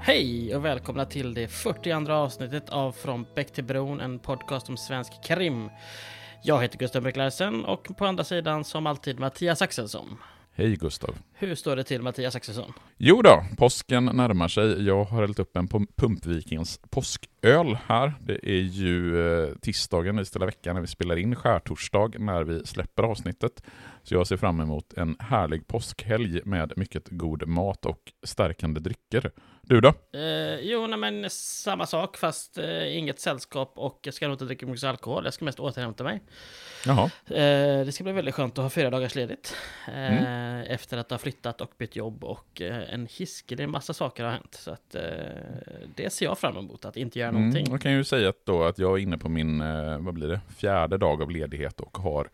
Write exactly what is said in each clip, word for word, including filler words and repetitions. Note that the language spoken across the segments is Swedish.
Hej och välkomna till det fyrtioandra avsnittet av Från Bäck till Bron, en podcast om svensk krim. Jag heter Gustav Bräcklarsen och på andra sidan som alltid Mattias Axelsson. Hej Gustav. Hur står det till Mattias Axelsson? Jo då, påsken närmar sig. Jag har hällt upp en Pumpvikings påsköl här. Det är ju eh, tisdagen i stilla veckan när vi spelar in, skärtorsdag när vi släpper avsnittet. Så jag ser fram emot en härlig påskhelg med mycket god mat och stärkande drycker. Du då? Eh, jo, nej, men samma sak fast eh, inget sällskap och jag ska nog inte dricka mycket alkohol. Jag ska mest återhämta mig. Jaha. Eh, det ska bli väldigt skönt att ha fyra dagars ledigt. Eh, Mm. Efter att ha flyttat och bytt jobb och eh, en hiskelig massa saker har hänt. Så att eh, det ser jag fram emot, att inte göra Mm, någonting. jag kan ju säga att, då att jag är inne på min, eh, vad blir det, fjärde dag av ledighet och har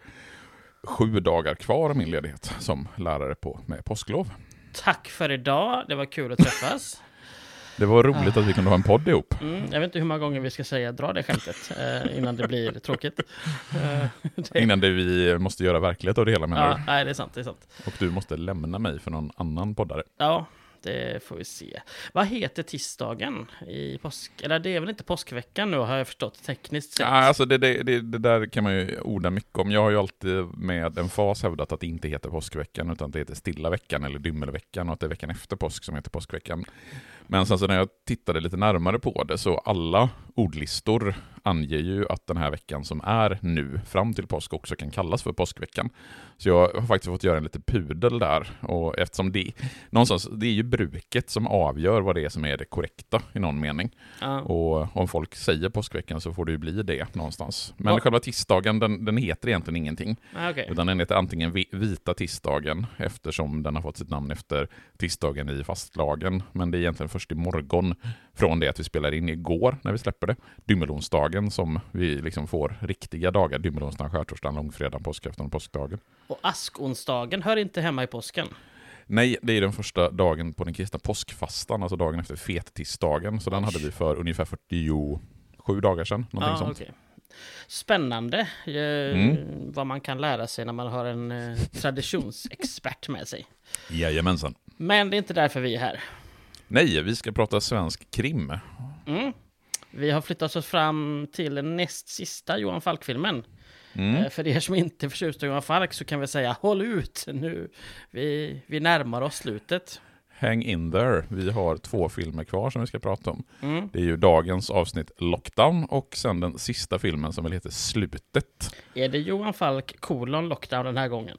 sju dagar kvar av min ledighet som lärare på med påsklov. Tack för idag, det var kul att träffas. Det var roligt att vi kunde ha en podd ihop. Mm, jag vet inte hur många gånger vi ska säga dra det skämtet eh, innan det blir tråkigt. Eh, det... Innan det vi måste göra verklighet av det hela, menar Ja, du? nej, det är sant, det är sant. Och du måste lämna mig för någon annan poddare. Ja, det får vi se. Vad heter tisdagen i påsk? Eller det är väl inte påskveckan nu, har jag förstått tekniskt sett. Ja, alltså det, det, det, det där kan man ju orda mycket om. Jag har ju alltid med en fas hävdat att det inte heter påskveckan utan att det heter stilla veckan eller dymmelveckan och att det är veckan efter påsk som heter påskveckan. Men sen så när jag tittade lite närmare på det så alla ordlistor anger ju att den här veckan som är nu fram till påsk också kan kallas för påskveckan. Så jag har faktiskt fått göra en lite pudel där, och eftersom det någonstans, det är ju bruket som avgör vad det är som är det korrekta i någon mening. Ja. Och om folk säger påskveckan så får det ju bli det någonstans. Men Ja. själva tisdagen, den, den heter egentligen ingenting. Ah, okay. Utan den heter antingen vi- vita tisdagen eftersom den har fått sitt namn efter tisdagen i fastlagen. Men det är egentligen först i morgon från det att vi spelar in igår när vi släpper det. Dymmelonsdagen som vi liksom får riktiga dagar. Dymmelonsdagen, skärtorsdagen, långfredagen, påskafton och påskdagen. Och askonsdagen hör inte hemma i påsken. Nej, det är den första dagen på den kristna påskfastan, alltså dagen efter fettisdagen. Så den hade vi för ungefär fyrtiosju dagar sedan. Någonting Ah, sånt. okay. Spännande eh, Mm. vad man kan lära sig när man har en eh, traditionsexpert med sig. Jajamensan. Men det är inte därför vi är här. Nej, vi ska prata svensk krim. Mm. Vi har flyttat oss fram till den näst sista Johan Falk-filmen. Mm. Eh, För er som inte är förtjusta i Johan Falk så kan vi säga håll ut nu. Vi, vi närmar oss slutet. Hang in there. Vi har två filmer kvar som vi ska prata om. Mm. Det är ju dagens avsnitt Lockdown och sen den sista filmen som väl heter Slutet. Är det Johan Falk kolon lockdown den här gången?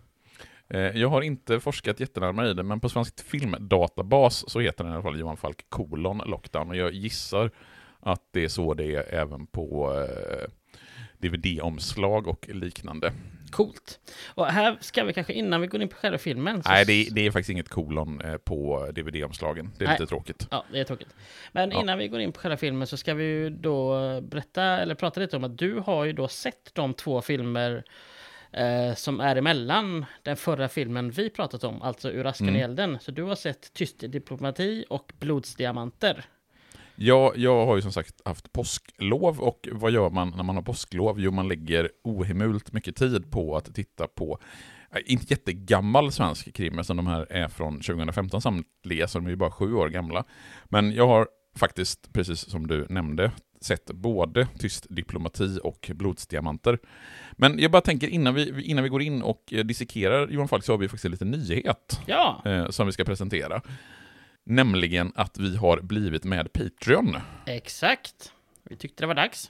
Eh, Jag har inte forskat jättenärmare i det, men på Svensk Filmdatabas så heter den i alla fall Johan Falk kolon Lockdown. Och jag gissar att det är så det är även på eh, D V D-omslag och liknande. Coolt. Och här ska vi kanske innan vi går in på själva filmen. Så... Nej, det är, det är faktiskt inget kolon eh, på D V D-omslagen. Det är Nej. lite tråkigt. Ja, det är tråkigt. Men Ja. innan vi går in på själva filmen så ska vi ju då berätta, eller prata lite om att du har ju då sett de två filmer eh, som är emellan den förra filmen vi pratat om, alltså Ur askan Mm. i elden. Så du har sett Tyst diplomati och Blodsdiamanter. Ja, jag har ju som sagt haft påsklov, och vad gör man när man har påsklov? Jo, man lägger ohemult mycket tid på att titta på äh, inte jättegammal svensk krim, som de här är från tjugohundrafemton samtliga, så de är ju bara sju år gamla. Men jag har faktiskt, precis som du nämnde, sett både Tyst diplomati och Blodsdiamanter. Men jag bara tänker, innan vi, innan vi går in och eh, dissekerar Johan Falk, så har vi faktiskt lite nyhet Ja, eh, som vi ska presentera. Nämligen att vi har blivit med Patreon. exakt. Vi tyckte det var dags.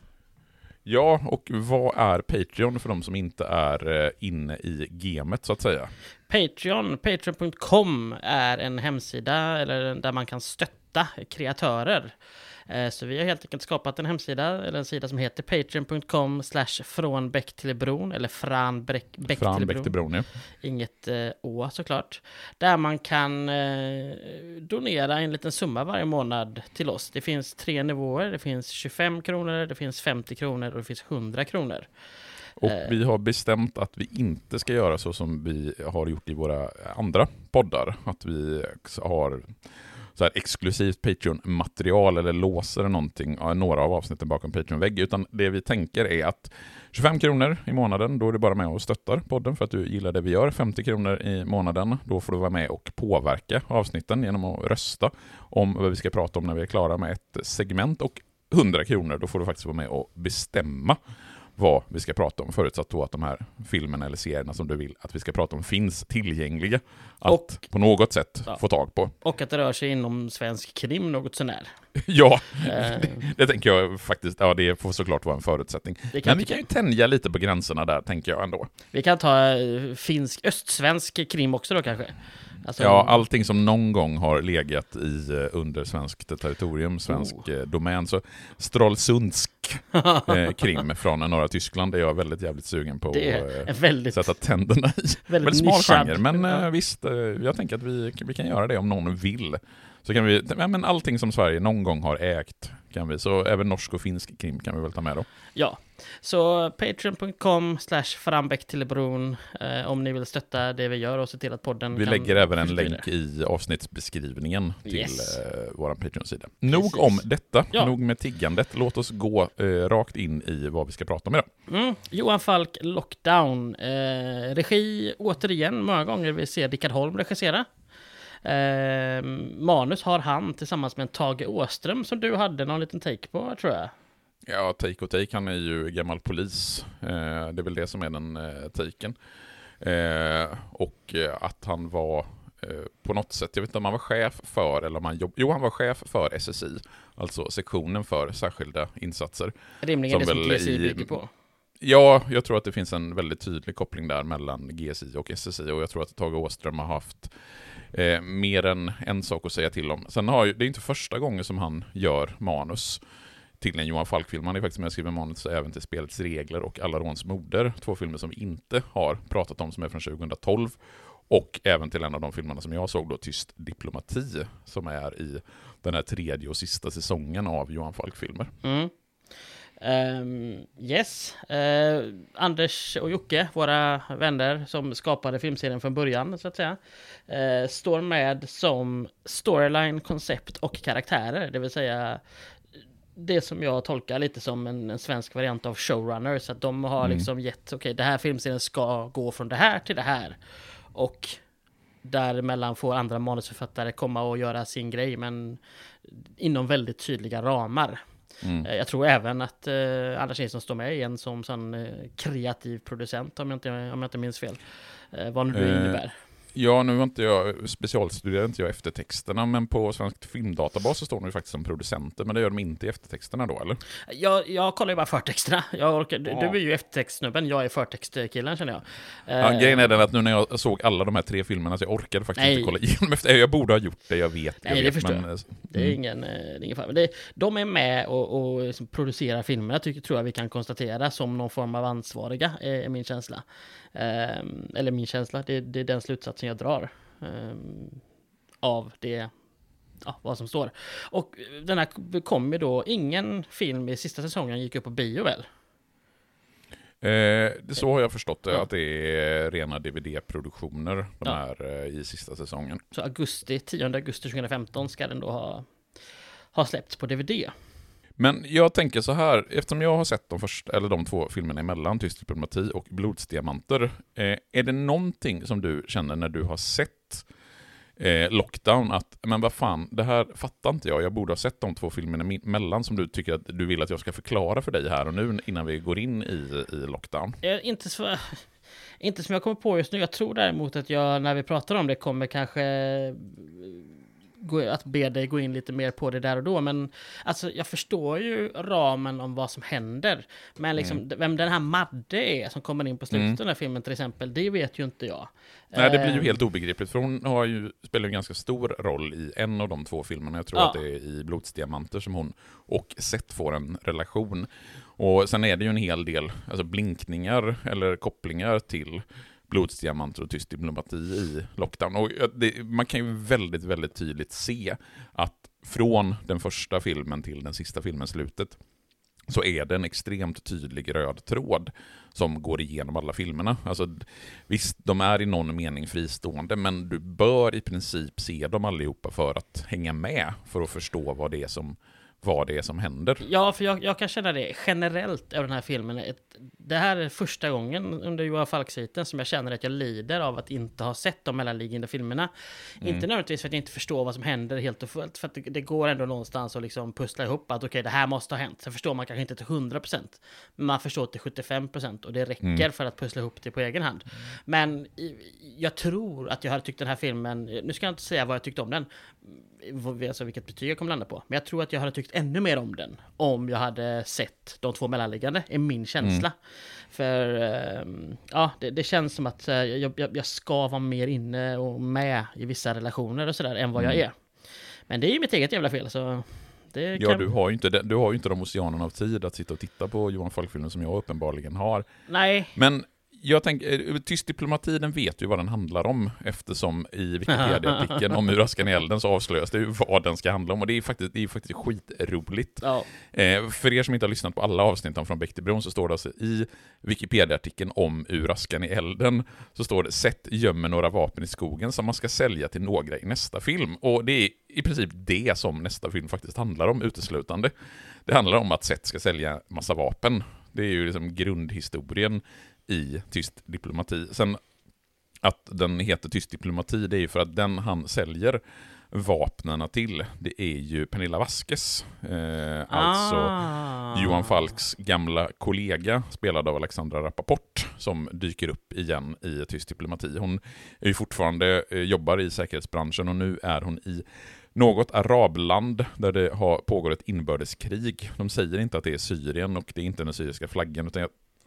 Ja, och vad är Patreon för de som inte är eh, inne i gamet så att säga? Patreon, patreon punkt com är en hemsida eller där man kan stötta kreatörer. Eh, Så vi har helt enkelt skapat en hemsida, eller en sida som heter patreon punkt com slash från Bäck till Bron, eller fran Bäck Bäck Fran till Bäck till Bron. Bron, ja. Inget eh, å såklart. Där man kan eh, donera en liten summa varje månad till oss. Det finns tre nivåer. Det finns tjugofem kronor, det finns femtio kronor och det finns hundra kronor. Och Eh. vi har bestämt att vi inte ska göra så som vi har gjort i våra andra poddar. Att vi har så här exklusivt Patreon-material eller låser någonting, några av avsnitten bakom Patreon-vägg, utan det vi tänker är att tjugofem kronor i månaden, då är du bara med och stöttar podden för att du gillar det vi gör. femtio kronor i månaden, då får du vara med och påverka avsnitten genom att rösta om vad vi ska prata om när vi är klara med ett segment, och hundra kronor, då får du faktiskt vara med och bestämma vad vi ska prata om, förutsatt då att de här filmerna eller serierna som du vill att vi ska prata om finns tillgängliga att och, på något sätt ja. få tag på. Och att det rör sig inom svensk krim något sånär. Ja, uh, det, det tänker jag faktiskt, ja, det får såklart vara en förutsättning. Men vi kan ju tänja lite på gränserna där, tänker jag ändå. Vi kan ta finsk, östsvensk krim också då kanske. Alltså, ja, allting som någon gång har legat i under svenskt territorium, svensk oh. domän. Så Stralsundsk eh, krim från norra Tyskland är jag väldigt jävligt sugen på att eh, väldigt, sätta tänderna i. Väldigt, väldigt smal genre, men eh, visst, eh, jag tänker att vi, vi kan göra det om någon vill. Så kan vi, men allting som Sverige någon gång har ägt kan vi, så även norsk och finsk krim kan vi väl ta med då. Ja, så patreon punkt com slash frambäck till bron eh, om ni vill stötta det vi gör och se till att podden vi kan lägger även en länk i avsnittsbeskrivningen till yes. eh, vår Patreon-sida. Nog Precis. om detta, ja. nog med tiggandet. Låt oss gå eh, rakt in i vad vi ska prata om idag. Mm. Johan Falk, Lockdown. Eh, regi, återigen, många gånger vi ser Rickard Holm regissera. Eh, manus har han tillsammans med en Tage Åström som du hade någon liten take på, tror jag. Ja, take och take, han är ju gammal polis. Eh, det är väl det som är den eh, taken. Eh, och eh, att han var eh, på något sätt, jag vet inte om han var chef för, eller om han jobb... Jo, han var chef för S S I, alltså sektionen för särskilda insatser. Rimligen det som G S I bygger på. Ja, jag tror att det finns en väldigt tydlig koppling där mellan G S I och S S I, och jag tror att Tage Åström har haft Eh, mer än en sak att säga till om. Sen har ju, det är inte första gången som han gör manus till en Johan Falk-film. Han är faktiskt med och skriver manus även till Spelets regler och Alla råns moder. Två filmer som vi inte har pratat om, som är från tjugohundratolv. Och även till en av de filmerna som jag såg då, Tyst diplomati, som är i den här tredje och sista säsongen av Johan Falk-filmer. Mm. Um, yes, uh, Anders och Jocke, våra vänner som skapade filmserien från början så att säga, uh, står med som storyline, koncept och karaktärer, det vill säga det som jag tolkar lite som en, en svensk variant av showrunner, så att de har mm. liksom gett, okej, okay, det här filmserien ska gå från det här till det här, och däremellan får andra manusförfattare komma och göra sin grej, men inom väldigt tydliga ramar. Mm. Jag tror även att eh, Anders Nilsson står med igen som sån eh, kreativ producent, om jag inte, om jag inte minns fel. Eh, vad nu det eh, innebär. Ja, nu var inte jag specialstuderar inte jag eftertexterna, men på Svensk Filmdatabas så står de ju faktiskt som producenter, men det gör de inte i eftertexterna då, eller? Jag, jag kollar ju bara förtexterna. Jag orkar, ja. Du är ju eftertextsnubben, jag är förtextkillen, känner jag. Ja, uh, grejen är den att nu när jag såg alla de här tre filmerna så jag orkade faktiskt nej. inte kolla igenom efter. Jag borde ha gjort det, jag vet. Jag nej, vet, det förstår men, jag. Det är mm. ingen, det är ingen fara. Det, de är med och, och liksom producerar filmerna, tycker, tror jag vi kan konstatera, som någon form av ansvariga, är min känsla. Uh, eller min känsla, det, det är den slutsatsen jag drar. Um, av det, ja, vad som står. Och den här kom ju då, ingen film i sista säsongen gick upp på bio väl? Eh, det så har jag förstått det, ja. Att det är rena D V D-produktioner de ja. här eh, i sista säsongen. Så augusti, tionde augusti tjugohundrafemton ska den då ha, ha släppts på D V D. Men jag tänker så här, eftersom jag har sett de första, eller de två filmerna emellan, Tyst diplomati och Blodsdiamanter, eh, är det någonting som du känner när du har sett eh, Lockdown att, men vad fan, det här fattar inte jag, jag borde ha sett de två filmerna emellan, som du tycker att du vill att jag ska förklara för dig här och nu innan vi går in i, i Lockdown? Eh, inte så... Inte som jag kommer på just nu, jag tror däremot att jag, när vi pratar om det, kommer kanske att be dig gå in lite mer på det där och då, men alltså jag förstår ju ramen om vad som händer, men liksom mm. vem den här Madde är som kommer in på slutet mm. av den här filmen till exempel, det vet ju inte jag. Nej, det blir ju helt obegripligt, för hon har ju, spelar en ganska stor roll i en av de två filmerna, jag tror ja. att det är i Blodsdiamanter som hon och Seth får en relation, och sen är det ju en hel del alltså blinkningar eller kopplingar till Blodsdiamanter och Tyst diplomati i Lockdown. Och det, man kan ju väldigt, väldigt tydligt se att från den första filmen till den sista filmen slutet så är det en extremt tydlig röd tråd som går igenom alla filmerna. Alltså, visst, de är i någon mening fristående, men du bör i princip se dem allihopa för att hänga med, för att förstå vad det är som, vad det är som händer. Ja, för jag, jag kan känna det generellt över den här filmen. Ett, det här är första gången under Johan Falk-sviten som jag känner att jag lider av att inte ha sett de mellanliggande filmerna. Mm. Inte nödvändigtvis för att jag inte förstår vad som händer helt och fullt, för att det, det går ändå någonstans att liksom pussla ihop att okej, okay, det här måste ha hänt. Sen förstår man kanske inte till hundra procent, men man förstår till sjuttiofem procent och det räcker mm. för att pussla ihop det på egen hand. Mm. Men jag tror att jag hade tyckt den här filmen, nu ska jag inte säga vad jag tyckte om den, alltså vilket betyg jag kommer landa på, men jag tror att jag hade tyckt ännu mer om den om jag hade sett de två mellanliggande, är min känsla. Mm. För um, ja, det, det känns som att uh, jag, jag, jag ska vara mer inne och med i vissa relationer och sådär än vad mm. jag är. Men det är ju mitt eget jävla fel, så det ja, kan... du har ju inte det, du har ju inte de oceanerna av tid att sitta och titta på Johan Falk-filmen som jag uppenbarligen har. Nej. Men jag tänker, tyst diplomati, den vet ju vad den handlar om, eftersom i Wikipedia-artikeln om Ur askan i elden så avslöjas det ju vad den ska handla om, och det är faktiskt, det är faktiskt skitroligt. Ja. Eh, för er som inte har lyssnat på alla avsnitt om Från Bäck till Bron, så står det alltså i Wikipedia-artikeln om Ur askan i elden, så står det: Seth gömmer några vapen i skogen som man ska sälja till några i nästa film. Och det är i princip det som nästa film faktiskt handlar om uteslutande. Det handlar om att Seth ska sälja massa vapen. Det är ju liksom grundhistorien i Tyst diplomati. Sen att den heter Tyst diplomati, det är ju för att den han säljer vapnena till, det är ju Pernilla Vasquez. Eh, ah. Alltså Johan Falks gamla kollega, spelad av Alexandra Rappaport, som dyker upp igen i Tyst diplomati. Hon är ju fortfarande, eh, jobbar i säkerhetsbranschen, och nu är hon i något arabland där det har pågår ett inbördeskrig. De säger inte att det är Syrien, och det är inte den syriska flaggan, utan jag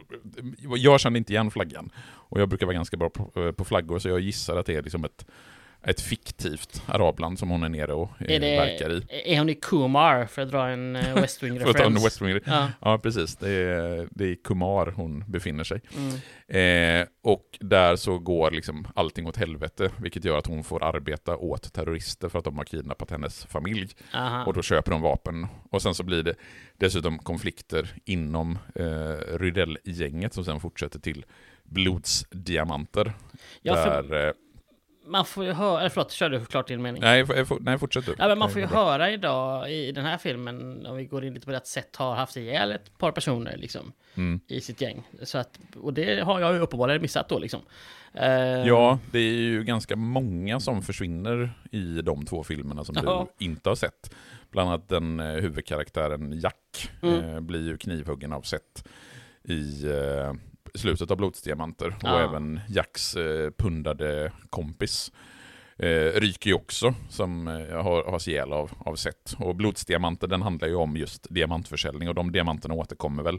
Jag kände inte igen flaggan. Och jag brukar vara ganska bra på, på flaggor, så jag gissar att det är liksom ett, ett fiktivt arabland som hon är nere och är det, verkar i. Är hon i Kumar, för att dra en West Wing-referens? West Wing. Ja. Ja, precis. Det är, det är i Kumar hon befinner sig. Mm. Eh, och där så går liksom allting åt helvete, vilket gör att hon får arbeta åt terrorister för att de har kidnappat hennes familj. Aha. Och då köper de vapen. Och sen så blir det dessutom konflikter inom eh, Rydell-gänget som sen fortsätter till blodsdiamanter. Ja, där... För... Man får ju höra, eller förlåt, kör du klart din mening? Nej, jag får, nej fortsätt du. Ja, men man får ju höra idag i den här filmen, om vi går in lite på det sätt, har haft ihjäl ett par personer liksom, mm. i sitt gäng. Så att, och det har jag ju uppenbarligen missat då liksom. Uh... Ja, det är ju ganska många som försvinner i de två filmerna som ja. du inte har sett. Bland annat den eh, huvudkaraktären Jack mm. eh, blir ju knivhuggen av Seth i... Eh, slutet av blodsdiamanter, ja. Och även Jacks eh, pundade kompis eh, ryker ju också, som eh, har, har ihjäl av, av Seth. Och blodsdiamanter, den handlar ju om just diamantförsäljning, och de diamanterna återkommer väl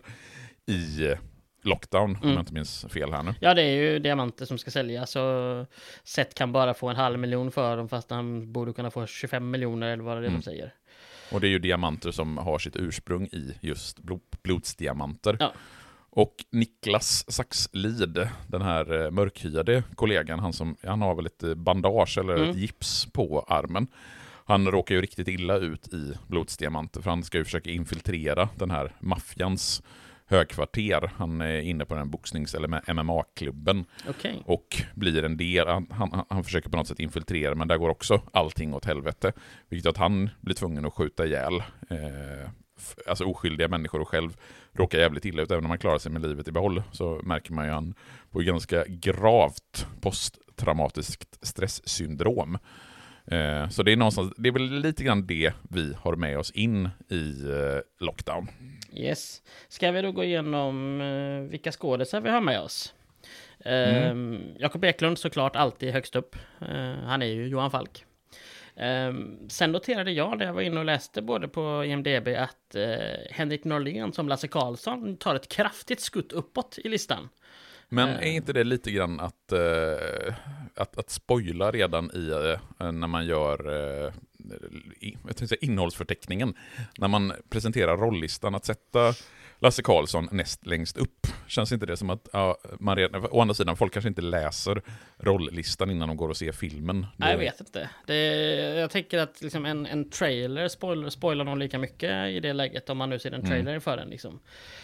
i eh, Lockdown, mm. om jag inte minns fel här nu. Ja, det är ju diamanter som ska säljas, så Seth kan bara få en halv miljon för dem, fast han borde kunna få tjugofem miljoner eller vad det är mm. de säger. Och det är ju diamanter som har sitt ursprung i just blod- blodsdiamanter. Ja. Och Niklas Saxlid, den här mörkhyade kollegan, han, som, han har väl ett bandage eller mm. ett gips på armen. Han råkar ju riktigt illa ut i blodsdiamanter, för han ska ju försöka infiltrera den här maffians högkvarter. Han är inne på den boxnings- eller M M A-klubben okay. och blir en del. Han, han, han försöker på något sätt infiltrera, men där går också allting åt helvete. Vilket att han blir tvungen att skjuta ihjäl eh, alltså oskyldiga människor, och själv råkar jävligt illa ut. Även om man klarar sig med livet i behåll, så märker man ju han på ganska gravt posttraumatiskt stresssyndrom. Eh, så det är någonstans, det är väl lite grann det vi har med oss in i eh, Lockdown. Yes. Ska vi då gå igenom eh, vilka skådespelare vi har med oss? Eh, mm. Jakob Eklund såklart alltid högst upp. Eh, han är ju Johan Falk. Um, sen noterade jag när jag var inne och läste både på I M D B att uh, Henrik Norlén som Lasse Karlsson tar ett kraftigt skutt uppåt i listan. Men är inte det lite grann att, uh, att, att spoila redan i uh, när man gör uh, jag tänkte säga innehållsförteckningen, när man presenterar rolllistan, att sätta Lasse Karlsson näst längst upp. Känns inte det som att ja, man redan, å andra sidan, folk kanske inte läser rolllistan innan de går och ser filmen? Det... Nej, jag vet inte. Det, jag tänker att liksom en, en trailer spoiler, spoilar nog lika mycket i det läget, om man nu ser en trailer mm. för den liksom.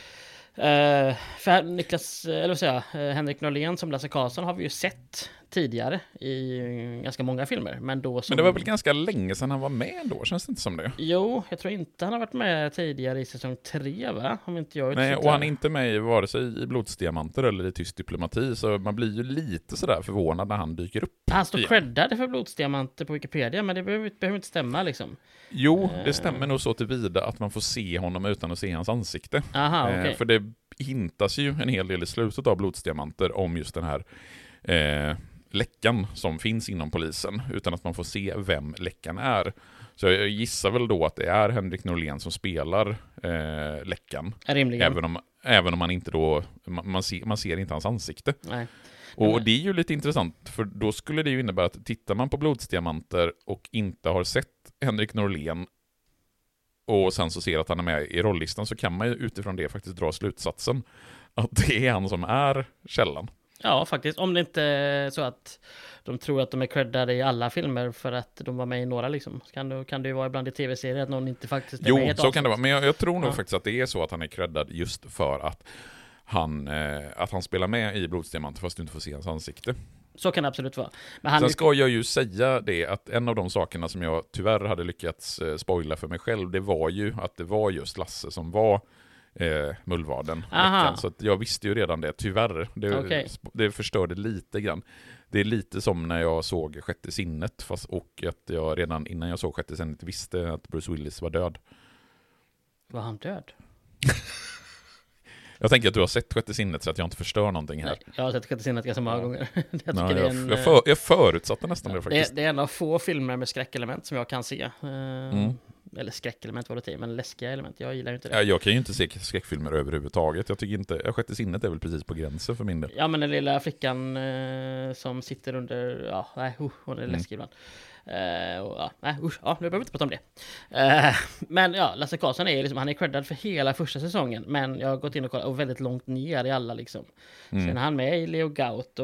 Uh, för Niklas, eller vad säger jag, uh, Henrik Norlén som Lasse Karlsson har vi ju sett tidigare i ganska många filmer, men då som... Men det var väl ganska länge sedan han var med då, känns det inte som det? Jo, jag tror inte han har varit med tidigare i säsong tre, va? Om inte jag Nej, och han är inte med i vare sig i Blodsdiamanter eller i Tyst diplomati, så man blir ju lite sådär förvånad när han dyker upp. Han står creddad för Blodsdiamanter på Wikipedia, men det behöver, behöver inte stämma liksom. Jo, det stämmer nog så tillvida att man får se honom utan att se hans ansikte. Aha, okay. eh, för det hintas ju en hel del i slutet av Blodsdiamanter om just den här eh, läckan som finns inom polisen, utan att man får se vem läckan är. Så jag gissar väl då att det är Henrik Norlén som spelar eh, läckan. Rimligen. Även om, även om man inte då, man, man, ser, man ser inte hans ansikte. Nej. Och det är ju lite intressant, för då skulle det ju innebära att tittar man på Blodsdiamanter och inte har sett Henrik Norlén och sen så ser att han är med i rolllistan, så kan man ju utifrån det faktiskt dra slutsatsen att det är han som är källan. Ja, faktiskt. Om det inte är så att de tror att de är creddade i alla filmer för att de var med i några liksom. Så kan det, kan det ju vara ibland i tv-serier att någon inte faktiskt är jo, med i ett så avsnitt. kan det vara. Men jag, jag tror nog ja. faktiskt att det är så att han är creddad just för att han, eh, att han spelar med i Blodsdiamanter fast du inte får se hans ansikte. Så kan det absolut vara. Men han Sen ska jag ju säga det att en av de sakerna som jag tyvärr hade lyckats eh, spoila för mig själv, det var ju att det var just Lasse som var eh, mullvaden. Så att jag visste ju redan det, tyvärr. Det, okay. det förstörde lite grann. Det är lite som när jag såg Sjätte sinnet, fast, och att jag redan innan jag såg Sjätte sinnet visste att Bruce Willis var död. Var han död? Jag tänker att du har sett Sjätte sinnet så att jag inte förstör någonting här. Nej, jag har sett Sjätte sinnet ganska många gånger. jag, Nej, det är jag, en, jag, för, jag förutsatte nästan ja, det faktiskt. Det, det är en av få filmer med skräckelement som jag kan se. Uh, mm. Eller skräckelement var det till, men läskiga element. Jag gillar ju inte det. Ja, jag kan ju inte se skräckfilmer överhuvudtaget. Jag tycker inte, Sjätte sinnet är väl precis på gränsen för min del. Ja, men den lilla flickan uh, som sitter under, ja, nej, uh, hon är mm. läskig ibland. Uh, och, ja, nej, usch, ja, nu behöver vi inte prata om det. Uh, men ja, Lasse Karlsson är liksom, han är creddad för hela första säsongen, men jag har gått in och kollat och väldigt långt ner i alla liksom. Mm. Sen är han med i Leo Gaut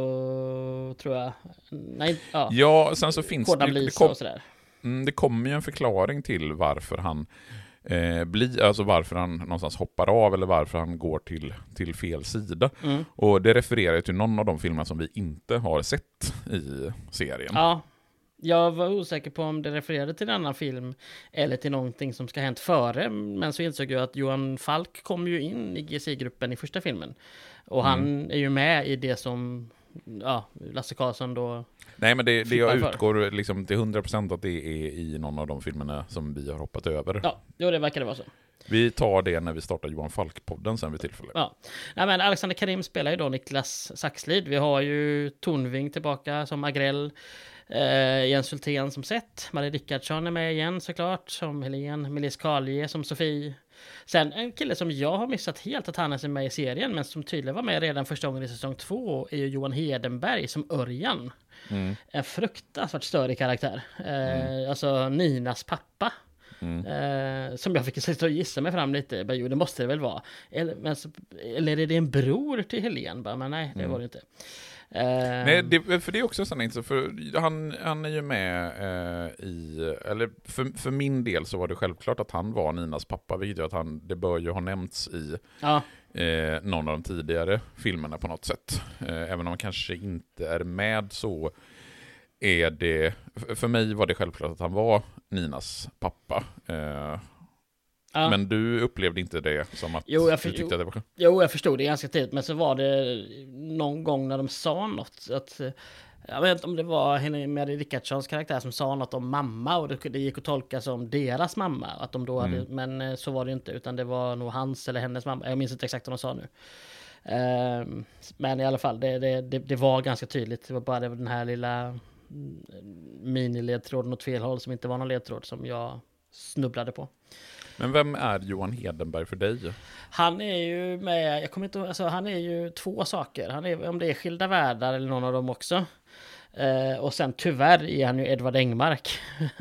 och tror jag, nej, ja. Ja, sen så finns det, det, kom, och sådär. Mm, det kommer ju en förklaring till varför han eh, blir, alltså varför han någonstans hoppar av eller varför han går till, till fel sida. Mm. Och det refererar till någon av de filmer som vi inte har sett i serien. Ja. Jag var osäker på om det refererade till en annan film eller till någonting som ska ha hänt före, men så insåg jag att Johan Falk kom ju in i G C I-gruppen i första filmen. Och han mm. är ju med i det som ja, Lasse Karlsson då. Nej, men det, det jag utgår liksom till hundra procent att det är i någon av de filmerna som vi har hoppat över. Ja, jo, det verkar det vara så. Vi tar det när vi startar Johan Falk-podden sen vid tillfälle. Ja. Nej, men Alexander Karim spelar ju då Niklas Saxlid. Vi har ju Tornving tillbaka som Agrell. Uh, Jens Hultén som sett. Marie Rickardsson är med igen såklart. Som Helene. Melis Karlje som Sofie. Sen en kille som jag har missat helt att han är med i serien, men som tydligen var med redan första gången i säsong två, är ju Johan Hedenberg som Örjan. Mm. En fruktansvärt större karaktär. Mm. Uh, alltså Ninas pappa. Mm. Uh, som jag fick sitta och gissa mig fram lite. Men, jo, det måste det väl vara. Eller, men, eller är det en bror till Helene? Men nej, det mm. var det inte. Uh, Nej, det, för det är också sånt, för han, han är ju med uh, i, eller för, för min del så var det självklart att han var Ninas pappa, vilket att han, det bör ju ha nämnts i ja. uh, någon av de tidigare filmerna på något sätt. Uh, även om han kanske inte är med så är det, för mig var det självklart att han var Ninas pappa. Uh, Ja. Men du upplevde inte det som att jo, jag för, du tyckte att det var skönt? Jo, jag förstod det ganska tidigt. Men så var det någon gång när de sa något. Att, jag vet inte om det var henne med Rickardssons karaktär som sa något om mamma. Och det, det gick att tolka som deras mamma. Att de då mm. hade, men så var det inte. Utan det var nog hans eller hennes mamma. Jag minns inte exakt vad de sa nu. Um, men i alla fall, det, det, det, det var ganska tydligt. Det var bara det, den här lilla miniledtråden åt fel håll som inte var någon ledtråd som jag snubblade på. Men vem är Johan Hedenberg för dig? Han är ju med, jag kommer inte alltså han är ju två saker. Han är, om det är Skilda världar eller någon av dem också. Uh, och sen tyvärr är han ju Edvard Engmark.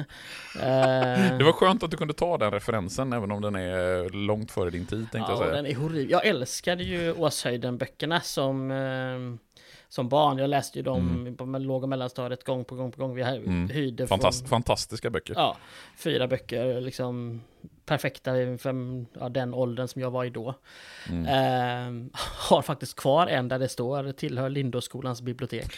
uh, Det var skönt att du kunde ta den referensen, även om den är långt före din tid, tänkte ja, jag säga. Den är horribel. Jag älskade ju Åshöjden-böckerna som, uh, som barn. Jag läste ju dem mm. på låg- och mellanstadiet gång på gång på gång. Vi mm. hyrde Fantast- från, fantastiska böcker. Ja, fyra böcker liksom perfekta för ja, den åldern som jag var i då. Mm. Uh, har faktiskt kvar en där det står tillhör Lindåskolans bibliotek.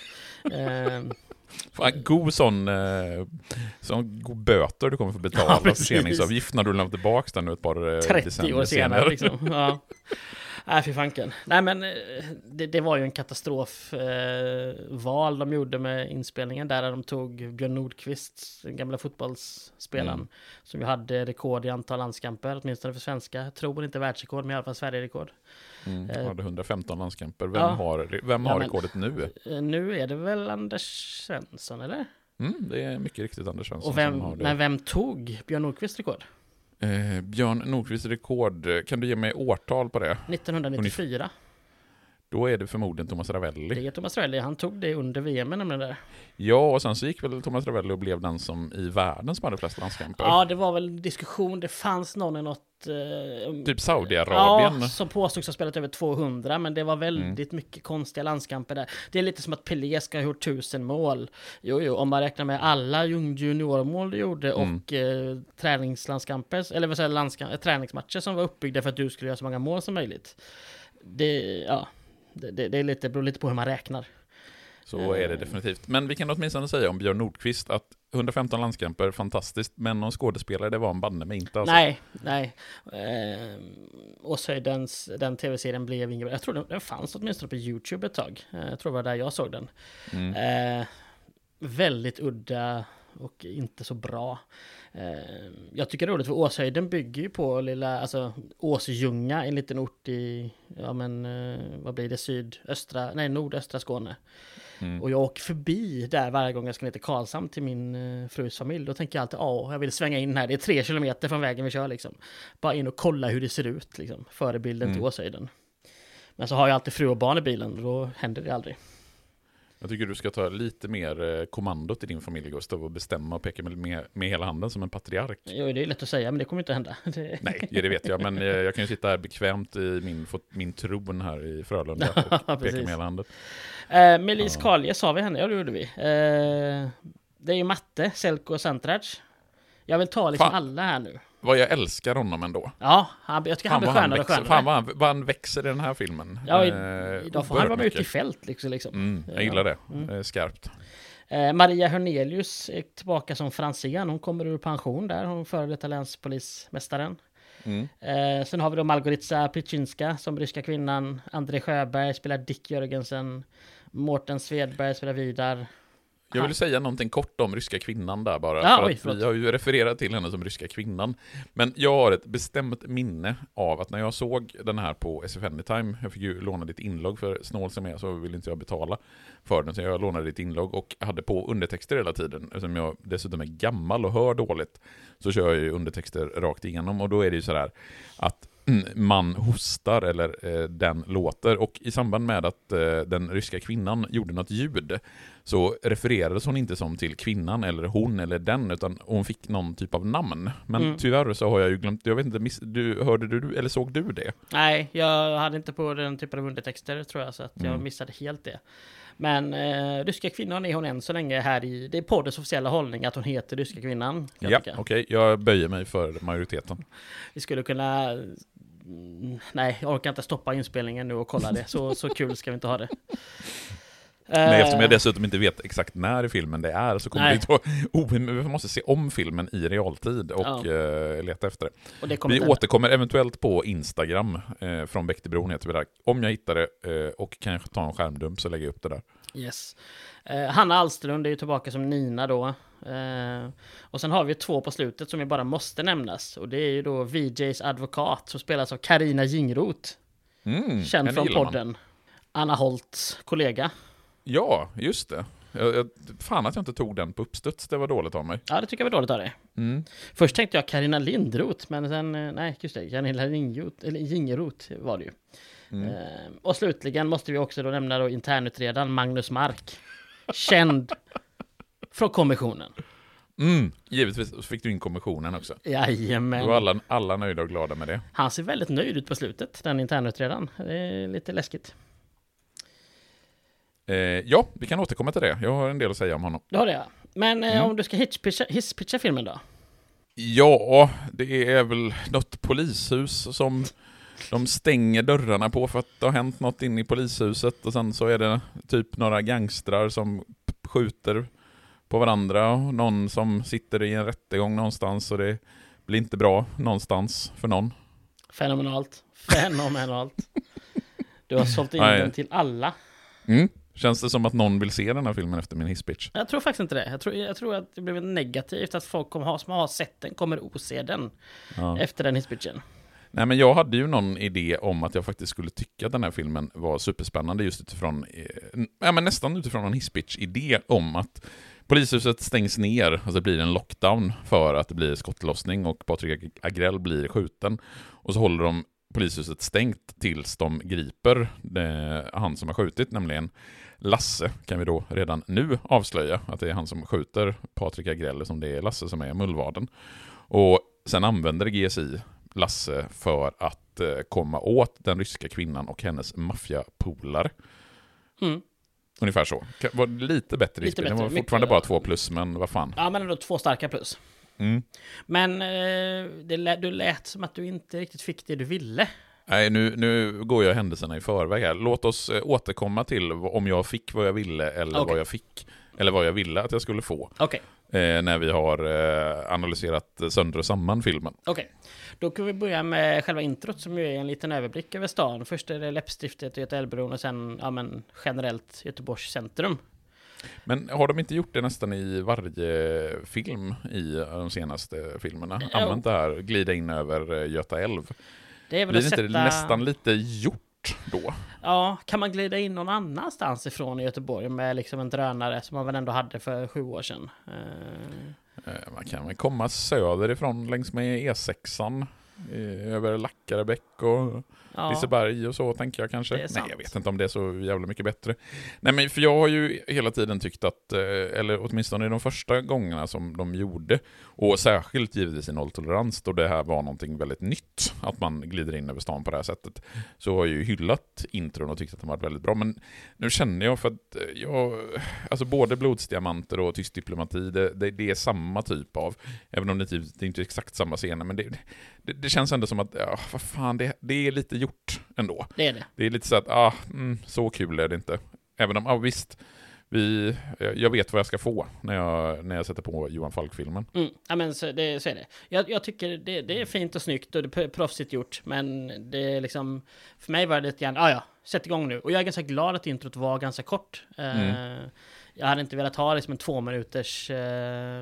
uh, Fan, god sån, eh, sån god böter du kommer få betala ja, förseningsavgift när du lämnar tillbaka den nu ett par eh, trettio år senare. Liksom. Ja. Nej, fy fanken. Nej, men det, det var ju en katastrofval eh, de gjorde med inspelningen där de tog Björn Nordqvist, den gamla fotbollsspelaren, mm. som ju hade rekord i antal landskamper, åtminstone för svenska. Jag tror inte världsrekord, men i alla fall Sverige-rekord. Mm, eh, hade hundrafemton landskamper. Vem ja. har, vem har ja, men, rekordet nu? Nu är det väl Anders Svensson, eller? Mm, det är mycket riktigt Anders Svensson. Och vem, som har det. Men vem tog Björn Nordqvist rekord? Eh, Björn Nordqvist rekord, kan du ge mig årtal på det? nittonhundranittiofyra. Då är det förmodligen Thomas Ravelli. Det är Thomas Ravelli, han tog det under V M nämligen där. Ja, och sen så gick väl Thomas Ravelli och blev den som i världen som hade flest landskamper. Ja, det var väl diskussion, det fanns någon i något... Eh, typ Saudiarabien. Ja, som påstås ha spelat över tvåhundra, men det var väldigt mm. mycket konstiga landskamper där. Det är lite som att Pelé ska ha gjort tusen mål. Jo, jo, om man räknar med alla juniormål du gjorde mm. och eh, träningslandskamper, eller vad säger landskamper, träningsmatcher som var uppbyggda för att du skulle göra så många mål som möjligt. Det, ja... Det, det, det är lite, beror lite på hur man räknar. Så är det definitivt. Men vi kan åtminstone säga om Björn Nordqvist att hundrafemton landskamper, fantastiskt. Men någon skådespelare, det var en banne med inte. Alltså. Nej, nej. Eh, Åshöjdens, den tv-serien blev ingen... Jag tror den, den fanns åtminstone på YouTube ett tag. Eh, jag tror det var där jag såg den. Mm. Eh, väldigt udda och inte så bra. Eh, jag tycker det är roligt för Åshöjden bygger ju på lilla, alltså Åsjunga, en liten ort i, ja men, eh, vad blir det, sydöstra, nej nordöstra Skåne. Mm. Och jag åker förbi där varje gång jag ska ner till Karlshamn till min eh, frus familj. Då tänker jag alltid, ja, jag vill svänga in här. Det är tre kilometer från vägen vi kör liksom. Bara in och kolla hur det ser ut liksom, förebilden mm. till Åshöjden. Men så har jag alltid fru och barn i bilen och då händer det aldrig. Jag tycker du ska ta lite mer kommandot i din familj, Gustav, och bestämma och peka med, med, med hela handen som en patriark. Jo, det är lätt att säga, men det kommer inte hända. Nej, det vet jag, men jag, jag kan ju sitta här bekvämt i min, min tron här i Frölunda och peka med hela handen. Uh, Melis ja. Karlje sa vi henne, ja det gjorde vi. Uh, det är ju matte, Selko och Santrac. Jag vill ta liksom Fan. alla här nu. Vad jag älskar honom ändå. Ja, han, jag tycker han blir skönare och skönare. Fan vad han, vad han växer i den här filmen. Ja, eh, idag får han vara ute i fält liksom. liksom. Mm, jag gillar det. Mm. Skarpt. Eh, Maria Hörnelius är tillbaka som Franzén. Hon kommer ur pension där. Hon före detta länspolismästaren. Mm. Eh, sen har vi då Margoritza Pichinska som ryska kvinnan. André Sjöberg spelar Dick Jörgensen. Mårten Svedberg spelar Vidar. Jag vill säga någonting kort om ryska kvinnan där bara. Ja, för oj, att vi har ju refererat till henne som ryska kvinnan. Men jag har ett bestämt minne av att när jag såg den här på S F Anytime, jag fick ju låna ditt inlogg för snål som jag så vill inte jag betala för den. Så jag lånade ditt inlogg och hade på undertexter hela tiden. Eftersom jag dessutom är gammal och hör dåligt så kör jag ju undertexter rakt igenom. Och då är det ju så här att man hostar eller eh, den låter, och i samband med att eh, den ryska kvinnan gjorde något ljud så refererades hon inte som till kvinnan eller hon eller den, utan hon fick någon typ av namn. Men mm. tyvärr så har jag ju glömt, jag vet inte, miss, du, hörde du eller såg du det? Nej, jag hade inte på den typen av undertexter tror jag, så att jag mm. missade helt det. Men eh, ryska kvinnan är hon än så länge här i, det är poddens officiella hållning att hon heter ryska kvinnan. Ja, okej, okay. Jag böjer mig för majoriteten. Vi skulle kunna, nej, jag orkar inte stoppa inspelningen nu och kolla det, så, så kul ska vi inte ha det. Nej, eftersom jag dessutom inte vet exakt när i filmen det är så kommer Nej. det oh, vi måste se om filmen i realtid och ja. uh, leta efter det. Och det vi återkommer eventuellt på Instagram uh, från Bäcktebron heter vi där. Om jag hittar det uh, och kanske ta en skärmdump så lägger jag upp det där. Yes. Uh, Hanna Alström är ju tillbaka som Nina då. Uh, och sen har vi två på slutet som ju bara måste nämnas. Och det är ju då V J:s advokat som spelas av Carina Jingroth. Mm, känd från podden. Man. Anna Holts kollega. Ja, just det. Jag, jag, fan att jag inte tog den på uppstuds, det var dåligt av mig. Ja, det tycker jag var dåligt av dig. Mm. Först tänkte jag Carina Lindroth, men sen, nej just det, Carina Lindroth, eller Jingroth var det ju. Mm. Eh, och slutligen måste vi också då nämna då internutredaren Magnus Mark. känd från kommissionen. Mm, givetvis fick du in kommissionen också. Jajamän. Då var alla, alla nöjda och glada med det. Han ser väldigt nöjd ut på slutet, den internutredaren. Det är lite läskigt. Eh, ja, vi kan återkomma till det. Jag har en del att säga om honom. Det har det. Men eh, Mm. om du ska hisspitcha, hisspitcha filmen då? Ja, det är väl något polishus som de stänger dörrarna på för att det har hänt något inne i polishuset. Och sen så är det typ några gangstrar som p- skjuter på varandra. Och någon som sitter i en rättegång någonstans och det blir inte bra någonstans för någon. Fenomenalt. Fenomenalt. Du har sålt in Nej. den till alla. Mm. Känns det som att någon vill se den här filmen efter min hisspitch? Jag tror faktiskt inte det. Jag tror, jag tror att det blev negativt att folk kommer ha, som har sett den kommer ose den Ja. efter den hisspitchen. Nej, men jag hade ju någon idé om att jag faktiskt skulle tycka att den här filmen var superspännande just utifrån, eh, ja, men nästan utifrån en hisspitch-idé om att polishuset stängs ner, alltså det blir en lockdown för att det blir skottlossning och Patrik Agrell blir skjuten. Och så håller de polishuset stängt tills de griper det, han som har skjutit, nämligen Lasse, kan vi då redan nu avslöja att det är han som skjuter Patrik Agrell, som det är Lasse som är mullvaden. Och sen använder G S I Lasse för att eh, komma åt den ryska kvinnan och hennes maffiapolare. Mm. Ungefär så. Ka- Var det lite bättre Lite inspelning. Det var bättre, fortfarande mycket- bara två plus, men vad fan. Ja, men ändå två starka plus. Mm. Men eh, det lä- du lät som att du inte riktigt fick det du ville. Nej, nu, nu går jag händelserna i förväg här. Låt oss eh, återkomma till v- om jag fick vad jag ville eller Okej. vad jag fick. Eller vad jag ville att jag skulle få. Okej, Eh, när vi har eh, analyserat sönder och samman filmen. okej. Då kan vi börja med själva introt som ju är en liten överblick över stan. Först är det läppstiftet och Götaälvbron och sen ja, men, generellt Göteborgs centrum. Men har de inte gjort det nästan i varje film i de senaste filmerna? Jo. Använt det här, glida in över eh, Göta älv. Det är väl Blir att det inte sätta... nästan lite gjort då? Ja, kan man glida in någon annanstans ifrån i Göteborg med liksom en drönare som man väl ändå hade för sju år sedan? Eh, Eh, Man kan väl komma söderifrån längs med E sexan, eh, över Lackarebäck och ja. Liseberg och så, tänker jag kanske. Det är Nej, sant. jag vet inte om det är så jävla mycket bättre. Nej, men för jag har ju hela tiden tyckt att, eh, eller åtminstone i de första gångerna som de gjorde, och särskilt givetvis i nolltolerans, då det här var någonting väldigt nytt, att man glider in över stan på det här sättet, så har jag ju hyllat intron och tyckt att de varit väldigt bra. Men nu känner jag för att jag, alltså både Blodsdiamanter och Tyst diplomati, det, det, det är samma typ av, även om det inte det är inte exakt samma scener, men det, det, det känns ändå som att, ja, vad fan, det, det är lite gjort ändå. Det är det. Det är lite så att, ah, mm, så kul är det inte. Även om, ja ah, visst, vi, jag vet vad jag ska få när jag, när jag sätter på Johan Falk-filmen. Mm. Ja, men så, det, så är det. Jag, jag tycker det, det är fint och snyggt och det är proffsigt gjort, men det är liksom, för mig var det lite grann, ja ja, sätt igång nu. Och jag är ganska glad att introt var ganska kort. Mm. Uh, jag hade inte velat ha liksom en två minuters uh,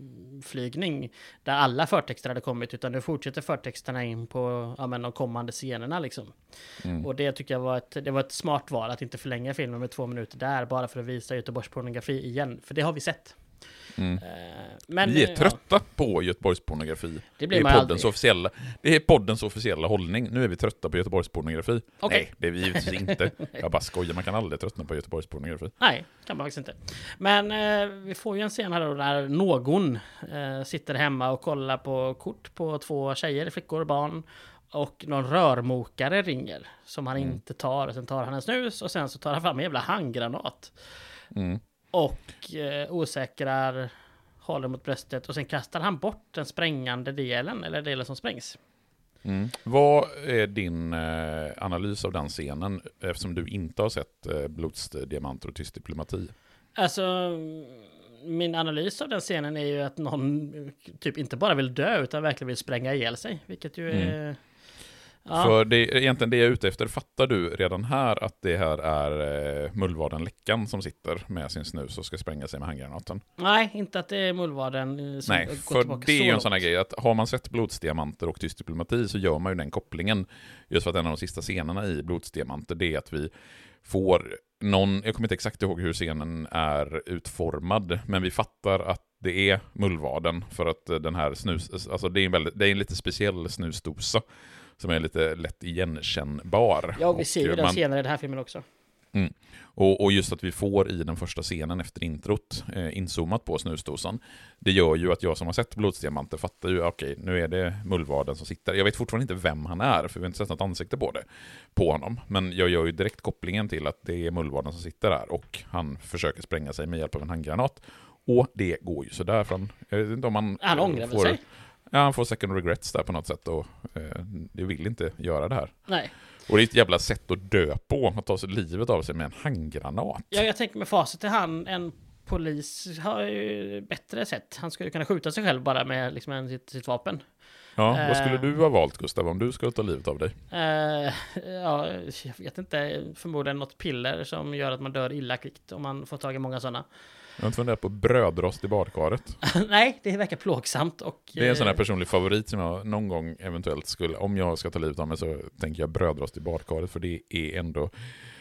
flygning där alla förtexter hade kommit, utan nu fortsätter förtexterna in på ja, men, de kommande scenerna liksom. Mm. Och det tycker jag var ett, det var ett smart val att inte förlänga filmen med två minuter där, bara för att visa Göteborgs pornografi igen, för det har vi sett. Mm. Uh, men, Vi är ja, trötta på Göteborgs pornografi. det blir Det är, man poddens aldrig. officiella, det är poddens officiella hållning. Nu är vi trötta på Göteborgs pornografi. Okej. Nej, det är vi givetvis inte. Jag bara skojar, man kan aldrig tröttna på Göteborgs pornografi. Nej, kan man faktiskt inte. Men eh, vi får ju en scen här då där någon eh, sitter hemma och kollar på kort på två tjejer, flickor, barn. Och någon rörmokare ringer som han Mm. inte tar. Och sen tar han en snus och sen så tar han fram en jävla handgranat. Mm. Och eh, osäkrar, håller mot bröstet och sen kastar han bort den sprängande delen, eller delen som sprängs. Mm. Vad är din eh, analys av den scenen, eftersom du inte har sett eh, Blodsdiamanter och Tyst diplomati? Alltså, min analys av den scenen är ju att någon typ inte bara vill dö utan verkligen vill spränga ihjäl sig, vilket ju är... Mm. Ja. För det är egentligen det jag är ute efter. Fattar du redan här att det här är eh, mullvaden Läckan som sitter med sin snus och ska spränga sig med handgranaten? Nej, inte att det är mullvaden eh, som Nej, går för tillbaka det är så ju en långt. sån här grej att har man sett Blodsdiamanter och Tyst diplomati så gör man ju den kopplingen. Just för att en av de sista scenerna i Blodsdiamanter, det är att vi får någon, jag kommer inte exakt ihåg hur scenen är utformad, men vi fattar att det är mullvaden för att den här snus, alltså det är en, väldigt, det är en lite speciell snusdosa som är lite lätt igenkännbar. Ja, vi ser ju Och den man, senare i den här filmen också. Mm. Och, och just att vi får i den första scenen efter introt eh, inzoomat på snusdosan, det gör ju att jag som har sett Blodsdiamanter fattar ju, okej, okay, nu är det Mullvaden som sitter. Jag vet fortfarande inte vem han är, för vi har inte sett något ansikte på det, på honom. Men jag gör ju direkt kopplingen till att det är Mullvaden som sitter där och han försöker spränga sig med hjälp av en handgranat. Och det går ju sådär från, jag vet inte om man Han ångrar får, sig. Ja, han får second regrets där på något sätt och eh, det vill inte göra det här. Nej. Och det är ett jävla sätt att dö på, att ta sig livet av sig med en handgranat. Ja, jag tänker med facit till han, en polis har ju bättre sätt. Han skulle kunna skjuta sig själv bara med liksom en, sitt, sitt vapen. Ja, uh, vad skulle du ha valt, Gustav, om du skulle ta livet av dig? Uh, ja, jag vet inte. Förmodligen något piller som gör att man dör illa kvickt om man får tag i många sådana. Jag har inte funderat på brödrost i badkaret. Nej, det verkar plågsamt. Och, det är en sån här personlig favorit som jag någon gång eventuellt skulle, om jag ska ta livet av mig så tänker jag brödrost i badkaret, för det är ändå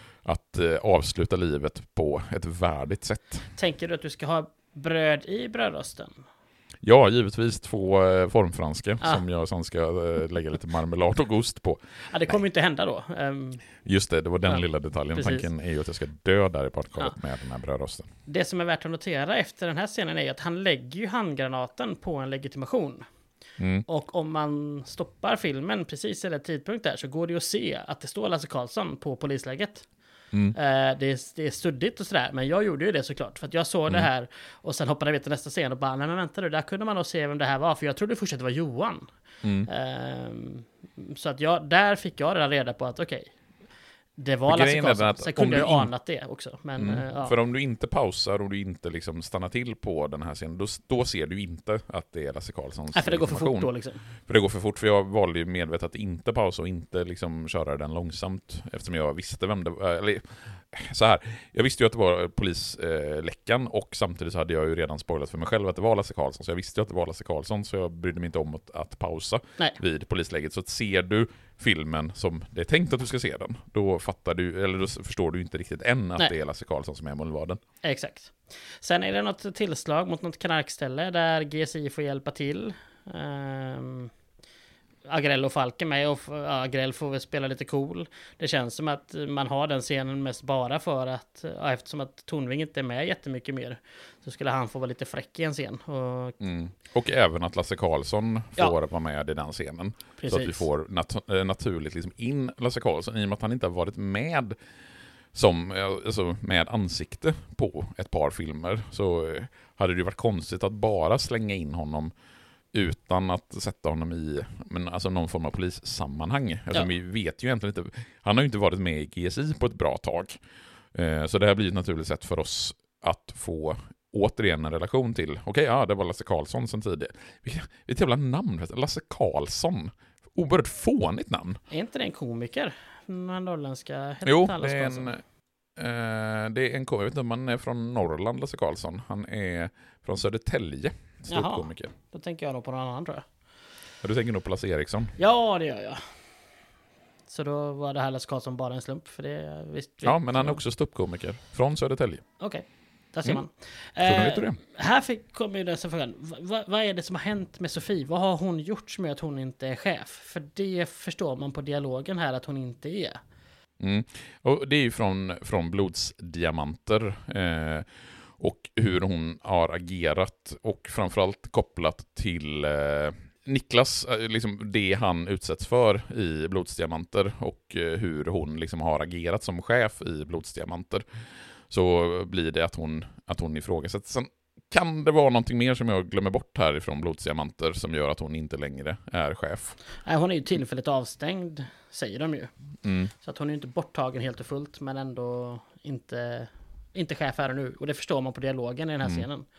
att eh, avsluta livet på ett värdigt sätt. Tänker du att du ska ha bröd i brödrosten? Ja, givetvis två eh, formfranska ah. som jag sen ska eh, lägga lite marmelad och ost på. Ja, det kommer ju inte hända då. Um, Just det, det var den ja, lilla detaljen. precis. Tanken är ju att jag ska dö där i badkaret ja. med den här brödrosten. Det som är värt att notera efter den här scenen är att han lägger ju handgranaten på en legitimation. Mm. Och om man stoppar filmen precis i den tidpunkt där så går det att se att det står Lasse Karlsson på polisläget. Mm. Uh, det, är, det är studdigt och sådär, men jag gjorde ju det såklart för att jag såg mm. det här och sen hoppade jag till nästa scen och bara, nej men vänta du, där kunde man nog se vem det här var, för jag trodde först att det var Johan. Mm. Uh, så att jag, där fick jag redan reda på att okej, okay, det var Lasse Karlsson. Sen kunde jag ju anat det också. Men, mm. uh, ja. För om du inte pausar och du inte liksom stannar till på den här scenen, då, då ser du inte att det är Lasse Karlssons. Nej, för det går för fort då liksom. För det går för fort, för jag valde ju medvetet att inte pausa och inte liksom köra den långsamt, eftersom jag visste vem det var. Eller, så här, jag visste ju att det var polisläckan eh, och samtidigt så hade jag ju redan spoilat för mig själv att det var Lasse Karlsson, så jag visste ju att det var Lasse Karlsson, så jag brydde mig inte om att, att pausa Nej. vid polisläget. Så att ser du filmen som det är tänkt att du ska se den, då fattar du, eller då förstår du inte riktigt än att Nej. det är Lasse Karlsson som är Mullvaden. Exakt. Sen är det något tillslag mot något knarkställe där G S I får hjälpa till. Um... Agrell och Falk är med och ja, Agrell får väl spela lite cool. Det känns som att man har den scenen mest bara för att, ja, eftersom att Tornving inte är med jättemycket mer, så skulle han få vara lite fräck i en scen. Och, mm. och även att Lasse Karlsson får ja. vara med i den scenen. Precis. Så att vi får nat- naturligt liksom in Lasse Karlsson, i och med att han inte har varit med som, alltså med ansikte på ett par filmer, så hade det ju varit konstigt att bara slänga in honom utan att sätta honom i men alltså någon form av polissammanhang. Alltså, ja. Vi vet ju egentligen inte, han har ju inte varit med i G S I på ett bra tag. Eh, så det här blir ett naturligt sätt för oss att få återigen en relation till, okej, okay, ja, det var Lasse Karlsson sen tidigare. Vilket jävla namn, Lasse Karlsson. Oerhört fånigt namn. Är inte det en komiker? Den norrländska? Jo, det är en... Eh, det är en komiker, jag vet inte om han är från Norrland, Lasse Karlsson. Han är från Södertälje. Ståuppkomiker. Då tänker jag nog på någon annan, tror jag. Ja, du tänker nog på Lasse Eriksson? Ja, det gör jag. Så då var det här Lasse Karlsson bara en slump, för det visst. Ja, men han är också ståuppkomiker från Södertälje. Okej, okay. Där ser mm. man. Så eh, vet du det. Här fick, kommer ju den frågan. Va, vad är det som har hänt med Sofie? Vad har hon gjort som gör att hon inte är chef? För det förstår man på dialogen här att hon inte är. Mm. Och det är ju från, från Blodsdiamanter. Eh, och hur hon har agerat, och framförallt kopplat till eh, Niklas, eh, liksom det han utsätts för i Blodsdiamanter, och eh, hur hon liksom har agerat som chef i Blodsdiamanter, så blir det att hon, att hon ifrågasätter. Sen kan det vara någonting mer som jag glömmer bort här ifrån Blodsdiamanter som gör att hon inte längre är chef. Nej, hon är ju tillfälligt avstängd, säger de ju. Mm. Så att hon är inte borttagen helt och fullt, men ändå inte... inte chef här nu, och det förstår man på dialogen i den här mm. scenen.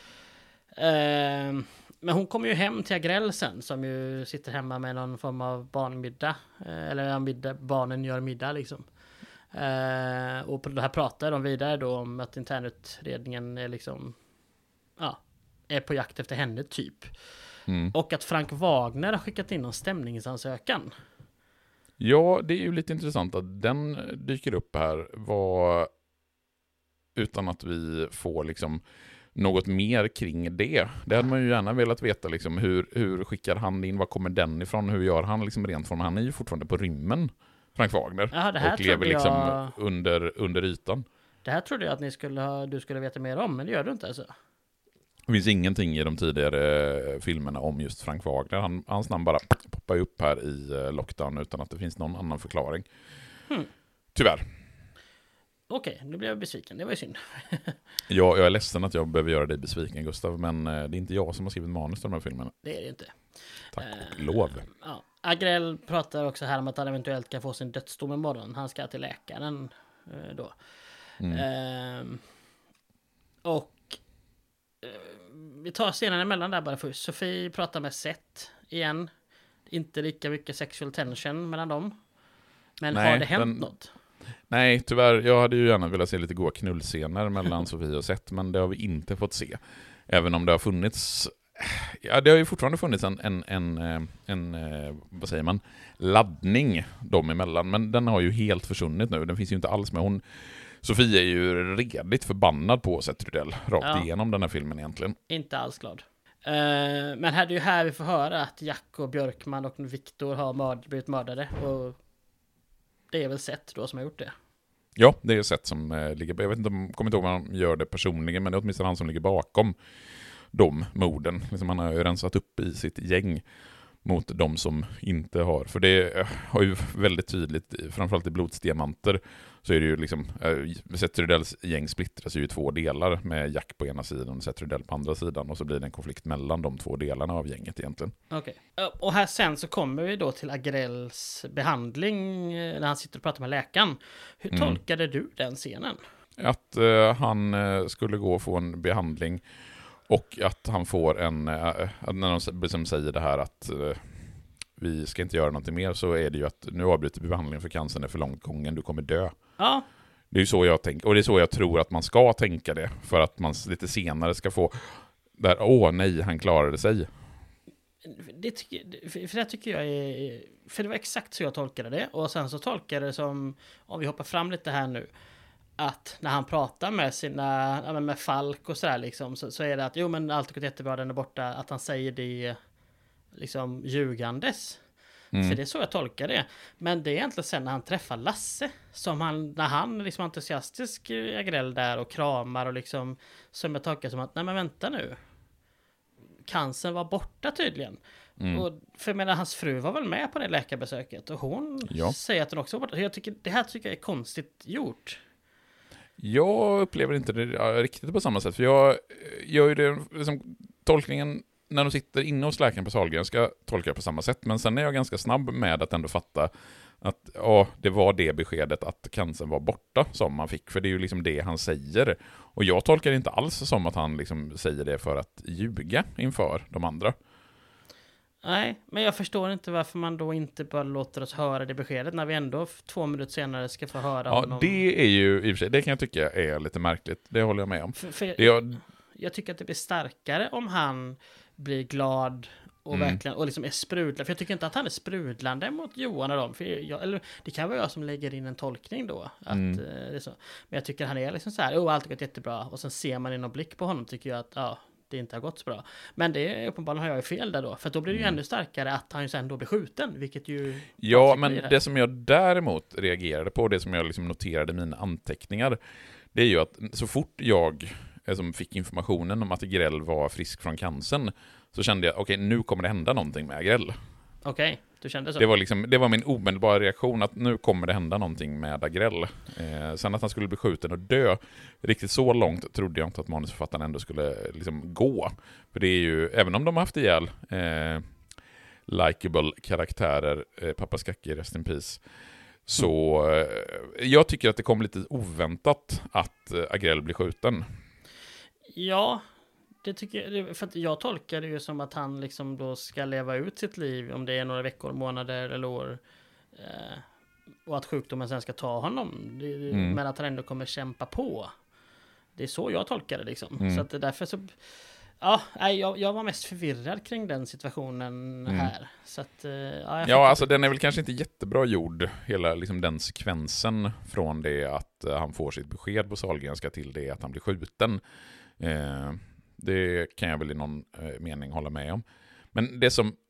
Uh, men hon kommer ju hem till Agrell sen, som ju sitter hemma med någon form av barnmiddag. Uh, eller middag, barnen gör middag liksom. Uh, och på det här pratar de vidare då om att internutredningen är liksom, ja, är på jakt efter henne typ. Mm. Och att Frank Wagner har skickat in någon stämningsansökan. Ja, det är ju lite intressant att den dyker upp här. Vad... utan att vi får liksom något mer kring det. Det hade man ju gärna velat veta. Liksom, hur, hur skickar han in? Var kommer den ifrån? Hur gör han liksom rent form? Han är ju fortfarande på rymmen. Frank Wagner. Ja, det här och lever trodde liksom jag... under, under ytan. Det här trodde jag att ni skulle ha, du skulle veta mer om, men det gör du inte alltså. Det finns ingenting i de tidigare filmerna om just Frank Wagner. Han, hans namn bara poppar upp här i Lockdown utan att det finns någon annan förklaring. Hmm. Tyvärr. Okej, nu blev jag besviken. Det var ju synd. jag, jag är ledsen att jag behöver göra dig besviken, Gustav, men det är inte jag som har skrivit manus till de här filmerna. Det är det inte. Tack och uh, lov. Ja. Agrell pratar också här om att han eventuellt kan få sin dödsdom imorgon. Han ska till läkaren uh, då. Mm. Uh, och uh, vi tar scenen emellan där bara först. Sofie pratar med Seth igen. Inte lika mycket sexual tension mellan dem. Men Nej, har det hänt den... något? Nej, tyvärr. Jag hade ju gärna velat se lite goda knullscener mellan Sofie och Seth, men det har vi inte fått se. Även om det har funnits... Ja, det har ju fortfarande funnits en, en, en, en, en vad säger man, laddning dem emellan, men den har ju helt försvunnit nu. Den finns ju inte alls med. Hon, Sofie är ju redigt förbannad på Seth Rydell rakt ja. igenom den här filmen egentligen. Inte alls glad. Uh, men här är det ju här vi får höra att Jack och Björkman och Viktor har mörd, blivit mördade, och det är väl Seth då som har gjort det. Ja, det är Seth som eh, ligger... Jag vet inte om kommer inte ihåg om han gör det personligen, men det är åtminstone han som ligger bakom de morden. Liksom han har ju rensat upp i sitt gäng mot de som inte har. För det har ju väldigt tydligt, framförallt i Blodsdiamanter, så är det ju liksom, äh, Seth Rydells gäng splittras ju i två delar med Jack på ena sidan och Seth Rydell på andra sidan, och så blir det en konflikt mellan de två delarna av gänget egentligen. Okej. Okay. Och här sen så kommer vi då till Agrells behandling när han sitter och pratar med läkaren. Hur mm. tolkade du den scenen? Att äh, han äh, skulle gå och få en behandling. Och att han får en, äh, när de liksom säger det här att äh, vi ska inte göra någonting mer, så är det ju att nu avbryter vi behandlingen för cancern är för långt gången, du kommer dö. Ja. Det är ju så jag tänker, och det är så jag tror att man ska tänka det, för att man lite senare ska få där, åh nej, han klarade sig. Det tycker, för det tycker jag är, för det var exakt så jag tolkade det, och sen så tolkade det som, om vi hoppar fram lite här nu, att när han pratar med sina, med Falk och sådär liksom, så, så är det att jo men allt går jättebra, den är borta, att han säger det liksom ljugandes. Mm. För det är så jag tolkar det. Men det är egentligen sen när han träffar Lasse, som han, när han är liksom entusiastisk Agrell där och kramar och liksom, som jag tolkar som att nej men vänta nu, cancern var borta tydligen. Mm. Och för jag menar, hans fru var väl med på det läkarbesöket, och hon ja. säger att den också var borta. Jag tycker, det här tycker jag är konstigt gjort. Jag upplever inte det riktigt på samma sätt, för jag gör ju det liksom, tolkningen när de sitter inne hos läkaren på Sahlgren ska tolka på samma sätt, men sen är jag ganska snabb med att ändå fatta att ja, det var det beskedet att cancern var borta som man fick, för det är ju liksom det han säger, och jag tolkar det inte alls som att han liksom säger det för att ljuga inför de andra. Nej, men jag förstår inte varför man då inte bara låter oss höra det beskedet när vi ändå två minuter senare ska få höra ja, honom. Det är ju, i och för sig, det kan jag tycka är lite märkligt, det håller jag med om. För, för det jag... jag tycker att det blir starkare om han blir glad och mm. verkligen, och liksom är sprudlande, för jag tycker inte att han är sprudlande mot Johan och dem, för jag, eller det kan vara jag som lägger in en tolkning då, att mm. det är så. Men jag tycker han är liksom så här, oh, allt har gått jättebra, och sen ser man i någon blick på honom, tycker jag att ja, det inte har gått så bra. Men det är uppenbarligen har jag ju fel där då, för då blir det ju mm. ännu starkare att han ju sen då blir skjuten, vilket ju... Ja, men det som jag däremot reagerade på, det som jag liksom noterade i mina anteckningar, det är ju att så fort jag som fick informationen om att Agrell var frisk från cancern, så kände jag, okej, okay, nu kommer det hända någonting med Agrell. Okej, okay, du kände så? Det var, liksom, det var min omedelbara reaktion, att nu kommer det hända någonting med Agrell. Eh, sen att han skulle bli skjuten och dö, riktigt så långt trodde jag inte att manusförfattaren ändå skulle liksom gå. För det är ju, även om de har haft ihjäl eh, likeable karaktärer, eh, Pappa Skacke, rest in peace, så eh, jag tycker att det kom lite oväntat att eh, Agrell blir skjuten. Ja, det tycker jag, för att jag tolkar det ju som att han liksom då ska leva ut sitt liv, om det är några veckor, månader eller år, eh, och att sjukdomen sen ska ta honom, det, mm. men att han ändå kommer kämpa på. Det är så jag tolkar det liksom. Mm. Så att det därför så, ja, jag, jag var mest förvirrad kring den situationen mm. här. Så att, ja, jag ja alltså den är väl kanske inte jättebra gjord, hela liksom den sekvensen från det att han får sitt besked på Sahlgrenska till det att han blir skjuten. Eh, det kan jag väl i någon eh, mening hålla med om. Men det som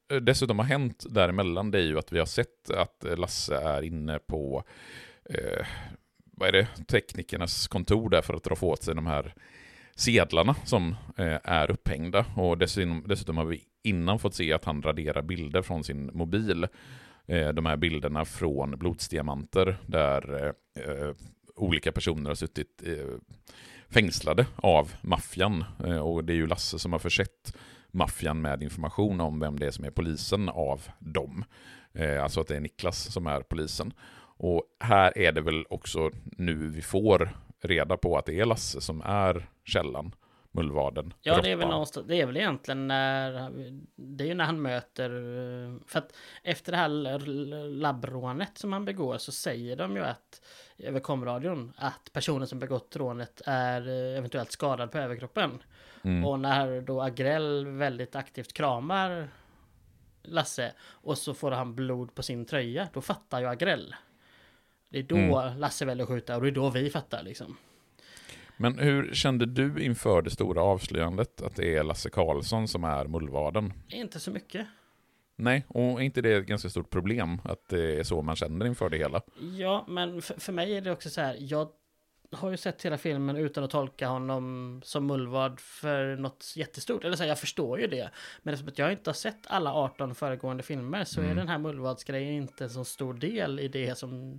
dessutom har hänt däremellan, det är ju att vi har sett att Lasse är inne på eh, vad är det, teknikernas kontor där för att dra åt sig de här sedlarna som eh, är upphängda. Och dessutom, dessutom har vi innan fått se att han raderar bilder från sin mobil. Eh, de här bilderna från blodsdiamanter där eh, olika personer har suttit eh, fängslade av maffian. Eh, och det är ju Lasse som har försett maffian med information om vem det är som är polisen av dem. Eh, alltså att det är Niklas som är polisen. Och här är det väl också nu vi får reda på att det är Lasse som är källan, mullvaden. Ja, det är väl någonstans, det är väl egentligen när det är ju när han möter, för att efter det här labbrånet som han begår så säger de ju att över komradion att personen som begått rånet är eventuellt skadad på överkroppen. Mm. Och när då Agrell väldigt aktivt kramar Lasse och så får han blod på sin tröja, då fattar ju Agrell. Det är då mm. Lasse väljer att skjuta och det är då vi fattar liksom. Men hur kände du inför det stora avslöjandet att det är Lasse Karlsson som är mullvaden? Inte så mycket. Nej, och är inte det ett ganska stort problem att det är så man känner inför det hela? Ja, men för, för mig är det också så här, jag har ju sett hela filmen utan att tolka honom som mullvad för något jättestort. Eller så här, jag förstår ju det. Men eftersom att jag inte har sett alla arton föregående filmer så mm. är den här mullvadsgrejen inte en så stor del i det som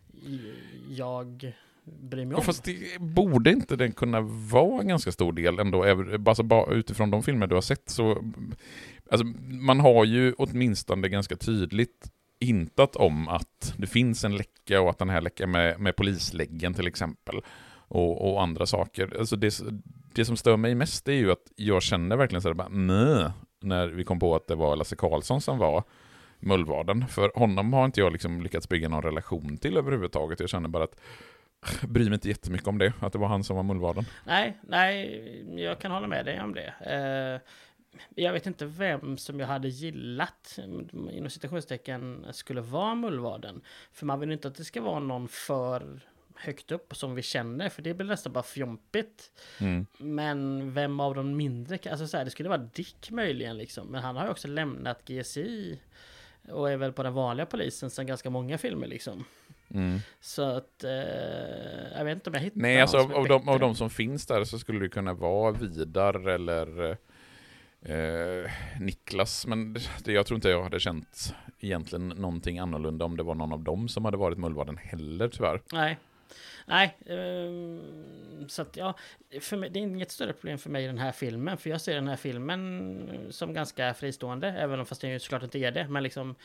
jag bryr mig om. Fast det borde inte den kunna vara en ganska stor del ändå, alltså bara utifrån de filmer du har sett så alltså, man har ju åtminstone ganska tydligt hintat om att det finns en läcka och att den här läckan med, med polisläggen till exempel och, och andra saker. Alltså det, det som stör mig mest är ju att jag känner verkligen så här bara, nej, när vi kom på att det var Lasse Karlsson som var mullvaden. För honom har inte jag liksom lyckats bygga någon relation till överhuvudtaget. Jag känner bara att jag bryr mig inte jättemycket om det, att det var han som var mullvaden. Nej, nej, jag kan hålla med dig om det. Uh, jag vet inte vem som jag hade gillat inom citationstecken skulle vara mullvaden. För man vill inte att det ska vara någon för högt upp som vi känner, för det blir nästan bara fjompigt. Mm. Men vem av de mindre, alltså så här, det skulle vara Dick möjligen liksom, men han har ju också lämnat G S I och är väl på den vanliga polisen sedan ganska många filmer liksom. Mm. Så att eh, jag vet inte om jag hittar. Nej, alltså av, av, de, av de som finns där så skulle det kunna vara Vidar eller eh, Niklas, men det, jag tror inte jag hade känt egentligen någonting annorlunda om det var någon av dem som hade varit mullvaden heller, tyvärr. Nej. Nej, um, så att ja, för mig, det är inget större problem för mig i den här filmen, för jag ser den här filmen som ganska fristående, även om fast det ju såklart inte är det, men liksom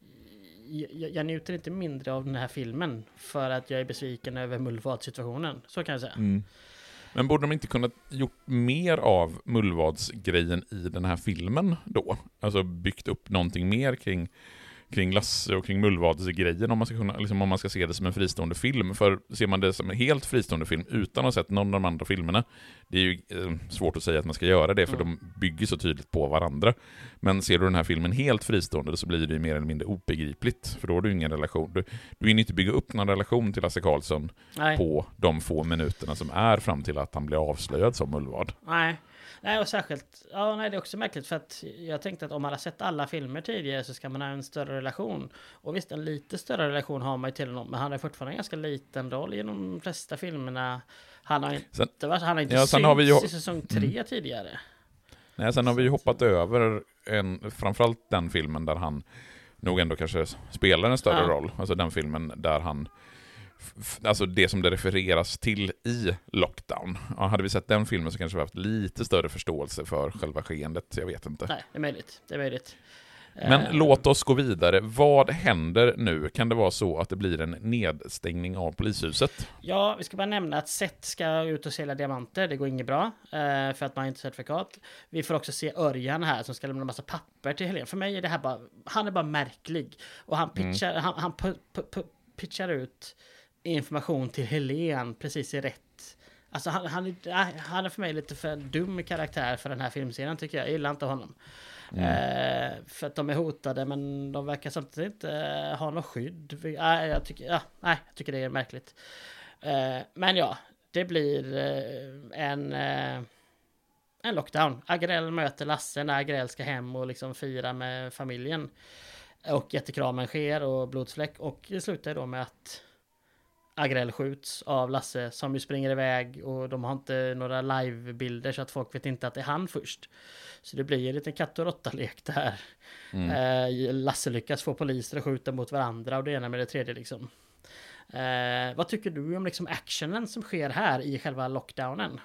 jag, jag njuter inte mindre av den här filmen för att jag är besviken över mullvadsituationen, så kan jag säga. Mm. Men borde de inte kunna gjort mer av mullvadsgrejen i den här filmen då? Alltså byggt upp någonting mer kring kring Lasse och kring mullvadsgrejen om man ska kunna, liksom om man ska se det som en fristående film. För ser man det som en helt fristående film utan att ha sett någon av de andra filmerna, det är ju eh, svårt att säga att man ska göra det, för mm. de bygger så tydligt på varandra. Men ser du den här filmen helt fristående så blir det ju mer eller mindre obegripligt, för då har du ingen relation. Du, du vill inte bygga upp någon relation till Lasse Karlsson Nej. På de få minuterna som är fram till att han blir avslöjad som mullvad. Nej. Nej, och särskilt, ja nej, det är också märkligt för att jag tänkte att om man har sett alla filmer tidigare så ska man ha en större relation. Och visst, en lite större relation har man ju till honom, men han har fortfarande en ganska liten roll i de flesta filmerna. Han har inte, sen, varit, han har inte ja, synts har vi ju, i säsong tre mm. tidigare. Nej, sen har vi ju hoppat över en, framförallt den filmen där han nog ändå kanske spelar en större ja. roll. Alltså den filmen där han alltså det som det refereras till i Lockdown. Ja, hade vi sett den filmen så kanske vi haft lite större förståelse för själva skeendet. Jag vet inte. Nej, det är möjligt. Det är möjligt. Men uh, låt oss gå vidare. Vad händer nu? Kan det vara så att det blir en nedstängning av polishuset? Ja, vi ska bara nämna att Seth ska ut och sälja diamanter. Det går inget bra uh, för att man inte har certifikat. Vi får också se Örjan här som ska lämna en massa papper till Helene. För mig är det här bara, han är bara märklig. Och han pitchar, mm. han, han pu, pu, pu, pitchar ut information till Helene precis i rätt. Alltså han, han, han är för mig lite för dum karaktär för den här filmserien, tycker jag. Jag gillar inte honom. Mm. Eh, för att de är hotade, men de verkar samtidigt inte eh, ha något skydd. Eh, jag, tycker, ja, nej, jag tycker det är märkligt. Eh, men ja, det blir eh, en, eh, en lockdown. Agrell möter Lasse när Agrell ska hem och liksom fira med familjen. Och jättekramen sker och blodsfläck. Och det slutar då med att Agrell skjuts av Lasse som ju springer iväg. Och de har inte några livebilder så att folk vet inte att det är han först. Så det blir en liten katt och råtta-lek där. Mm. Eh, Lasse lyckas få poliser att skjuta mot varandra och det ena med det tredje liksom. Eh, vad tycker du om liksom actionen som sker här i själva lockdownen?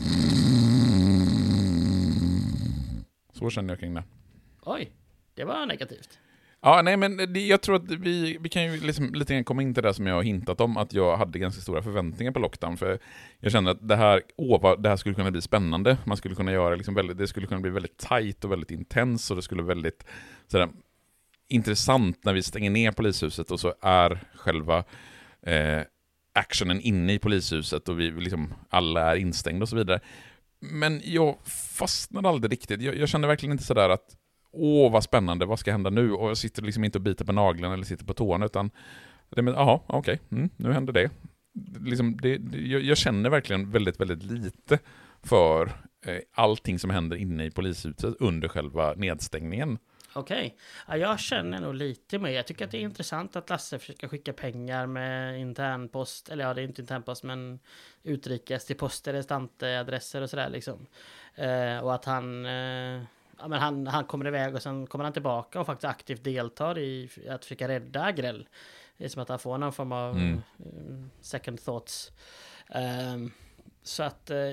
Så känner jag kring det. Oj, det var negativt. Ja, nej men det, jag tror att vi, vi kan ju liksom lite grann komma in till det som jag har hintat om, att jag hade ganska stora förväntningar på lockdown, för jag kände att det här, åh, det här skulle kunna bli spännande. Man skulle kunna göra liksom väldigt, det skulle kunna bli väldigt tight och väldigt intens, och det skulle bli väldigt sådär, intressant när vi stänger ner polishuset och så är själva eh, actionen inne i polishuset och vi liksom alla är instängda och så vidare. Men jag fastnade aldrig riktigt. Jag, jag kände verkligen inte sådär att åh vad spännande, vad ska hända nu? Och jag sitter liksom inte och biter på nageln eller sitter på tårna, utan det med, jaha, okej, okay, mm, nu händer det. Liksom det, det jag, jag känner verkligen väldigt, väldigt lite för eh, allting som händer inne i polishuset under själva nedstängningen. Okej, okay. Ja, jag känner nog lite mer. Jag tycker att det är intressant att Lasse försöker skicka pengar med internpost, eller ja, det är inte internpost, men utrikes till post eller stantadresser och sådär liksom. Eh, och att han... Eh, Ja, men han, han kommer iväg och sen kommer han tillbaka och faktiskt aktivt deltar i att försöka rädda Agrell. Det är som att han får någon form av mm. um, second thoughts. Um, så att uh,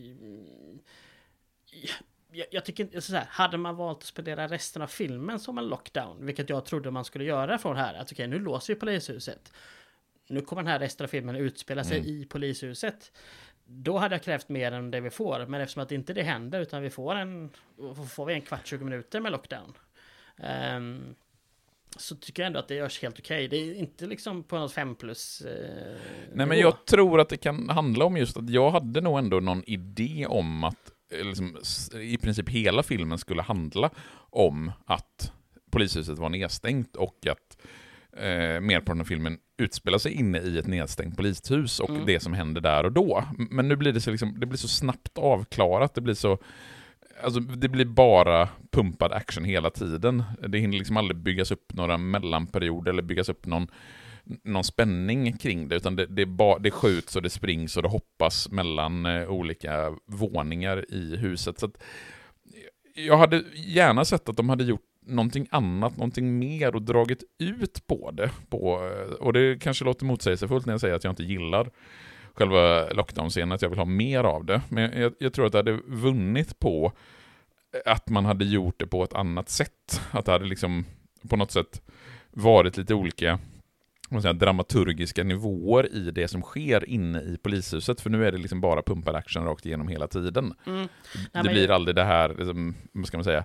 jag, jag tycker inte så här, hade man valt att spendera resten av filmen som en lockdown, vilket jag trodde man skulle göra från här, att okej, okay, nu låser vi polishuset. Nu kommer den här resten av filmen utspela sig mm. i polishuset. Då hade jag krävt mer än det vi får. Men eftersom att inte det händer, utan vi får en, får vi en kvart, tjugo minuter med lockdown. Um, så tycker jag ändå att det görs helt okej. Okay. Det är inte liksom på något fem plus. Uh, Nej, men jag tror att det kan handla om just att jag hade nog ändå någon idé om att liksom, i princip hela filmen skulle handla om att polishuset var nedstängt och att eh, merparten av filmen utspelar sig inne i ett nedstängt polishus och mm. det som händer där och då. Men nu blir det så, liksom, det blir så snabbt avklarat. Det blir så, alltså, det blir bara pumpad action hela tiden. Det hinner liksom aldrig byggas upp några mellanperioder eller byggas upp någon, någon spänning kring det, utan det, det, ba, det skjuts och det springs och det hoppas mellan eh, olika våningar i huset. Så att, jag hade gärna sett att de hade gjort någonting annat, någonting mer och dragit ut på det. På, och det kanske låter motsägelsefullt när jag säger att jag inte gillar själva lockdown-scenen, att jag vill ha mer av det. Men jag, jag tror att det hade vunnit på att man hade gjort det på ett annat sätt. Att det hade liksom på något sätt varit lite olika man säga, dramaturgiska nivåer i det som sker inne i polishuset. För nu är det liksom bara pumpad action rakt igenom hela tiden. Mm. Det Nej, blir men... aldrig det här, liksom, vad ska man säga,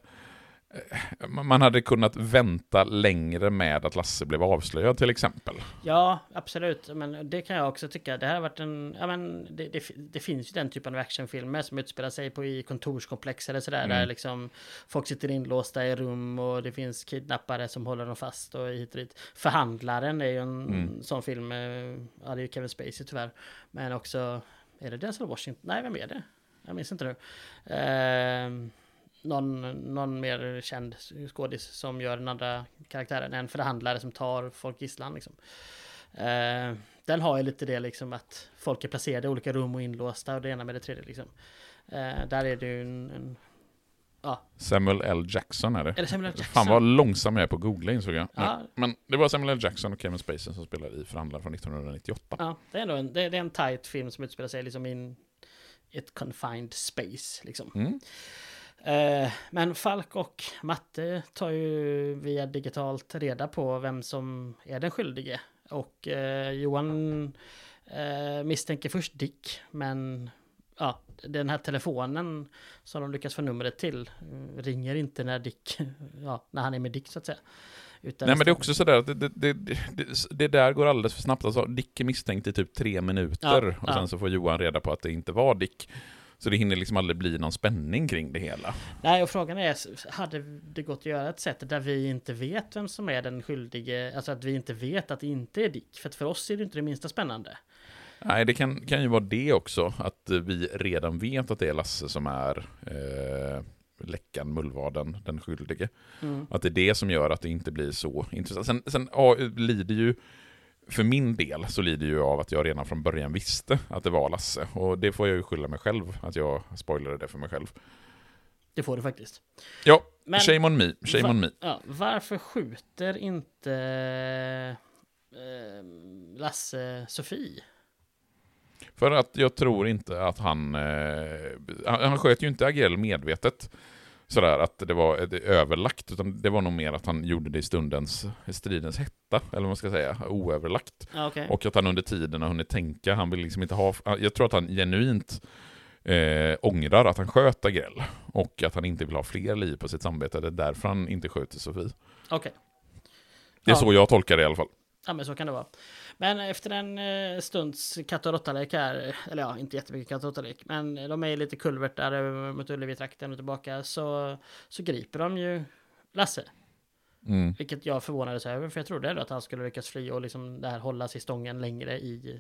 man hade kunnat vänta längre med att Lasse blev avslöjad till exempel. Ja, absolut. Men det kan jag också tycka. Det här har varit en, ja, men det, det, det finns ju den typen av actionfilmer som utspelar sig på i kontorskomplex eller sådär, mm. där liksom folk sitter inlåsta i rum och det finns kidnappare som håller dem fast och hit och dit. Förhandlaren är ju en mm. sån film, ja, det är ju Kevin Spacey tyvärr, men också, är det Denzel Washington? Nej, vem är det? Jag minns inte nu. Ehm Någon, någon mer känd skådis som gör den andra karaktären, en förhandlare som tar folk gisslan liksom. Eh, den har ju lite det liksom att folk är placerade i olika rum och inlåsta och det ena med det tredje liksom. Eh, där är det ju en, en ja. Samuel L. Jackson är det. Är det Samuel L. Jackson? Fan vad långsam jag är på Googla insåg jag. Ja. Men det var Samuel L. Jackson och Kevin Spacey som spelade i Förhandlaren från nittonhundranittioåtta. Ja, det är ändå en, det, det är en tight film som utspelar sig liksom i ett confined space liksom. Mm. Men Falk och Matte tar ju via digitalt reda på vem som är den skyldige. Och eh, Johan eh, misstänker först Dick, men ja, den här telefonen som de lyckas få numret till ringer inte när Dick, ja, när han är med Dick så att säga. Utan Nej, men det är också sådär att det, det, det, det, det där går alldeles för snabbt. Alltså, Dick är misstänkt i typ tre minuter ja, och sen ja. så får Johan reda på att det inte var Dick. Så det hinner liksom aldrig bli någon spänning kring det hela. Nej, och frågan är, hade det gått att göra ett sätt där vi inte vet vem som är den skyldige, alltså att vi inte vet att det inte är Dick, för att för oss är det inte det minsta spännande. Nej, det kan, kan ju vara det också, att vi redan vet att det är Lasse som är eh, läckan, mullvaden, den skyldige. Mm. Att det är det som gör att det inte blir så intressant. Sen, sen ja, lider ju, för min del så lider ju av att jag redan från början visste att det var Lasse. Och det får jag ju skylla mig själv, att jag spoilade det för mig själv. Det får du faktiskt. Ja, men shame on me. Shame var, on me. Ja, varför skjuter inte eh, Lasse Sofie? För att jag tror inte att han... Eh, han sköt ju inte Agrell medvetet. Sådär att det var ett överlagt, utan det var nog mer att han gjorde det i stundens stridens hetta, eller vad man ska säga, oöverlagt. Okay. Och att han under tiden har hunnit tänka, han vill liksom inte ha... Jag tror att han genuint eh, ångrar att han sköt Agrell, och att han inte vill ha fler liv på sitt samvete. Det är därför han inte skjuter Sofie. Okej. Okay. Det är ja. så jag tolkar det i alla fall. Ja, men så kan det vara. Men efter en eh, stunds katt- och råttalek här, eller ja, inte jättemycket katt- och råttalek, men de är lite kulvert där över mot Ullevi-trakten och tillbaka, så, så griper de ju Lasse. Mm. Vilket jag förvånades över, för jag trodde ändå att han skulle lyckas fly och liksom där hålla sig stången längre i,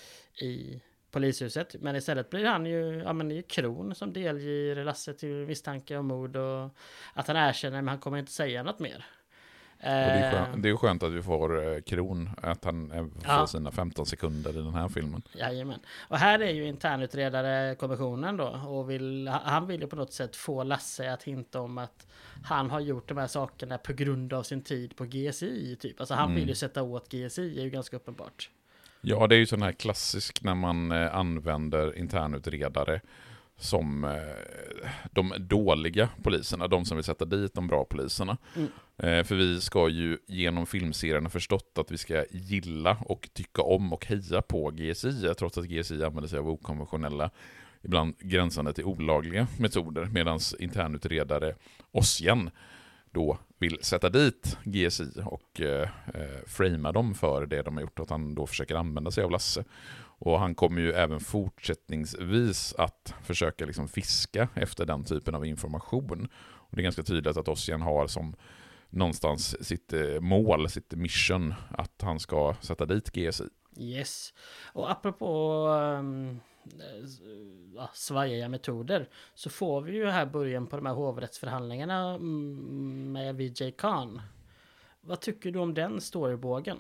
i polishuset. Men istället blir han ju, ja men det är ju Kron som delger Lasse till misstanke om mord, och att han erkänner, men han kommer inte säga något mer. Och det, är skönt, det är skönt att vi får Kron, att han får ja. sina femton sekunder i den här filmen. Jajamän. Och här är ju internutredare kommissionen då, och vill, han vill ju på något sätt få Lasse att hinta om att han har gjort de här sakerna på grund av sin tid på G S I typ. Alltså han mm. vill ju sätta åt G S I, är ju ganska uppenbart. Ja, det är ju sån här klassisk när man eh, använder internutredare som eh, de dåliga poliserna, de som vill sätta dit de bra poliserna. Mm. Eh, för vi ska ju genom filmserien ha förstått att vi ska gilla och tycka om och heja på G S I, trots att G S I använder sig av okonventionella, ibland gränsande till olagliga metoder, medan internutredare Ossian då vill sätta dit G S I och eh, framea dem för det de har gjort, att han då försöker använda sig av Lasse. Och han kommer ju även fortsättningsvis att försöka liksom fiska efter den typen av information. Och det är ganska tydligt att Ossian har som någonstans sitt mål, sitt mission, att han ska sätta dit G S I. Yes. Och apropå um, ja, svajiga metoder, så får vi ju här början på de här hovrättsförhandlingarna med Vijay Khan. Vad tycker du om den storybågen?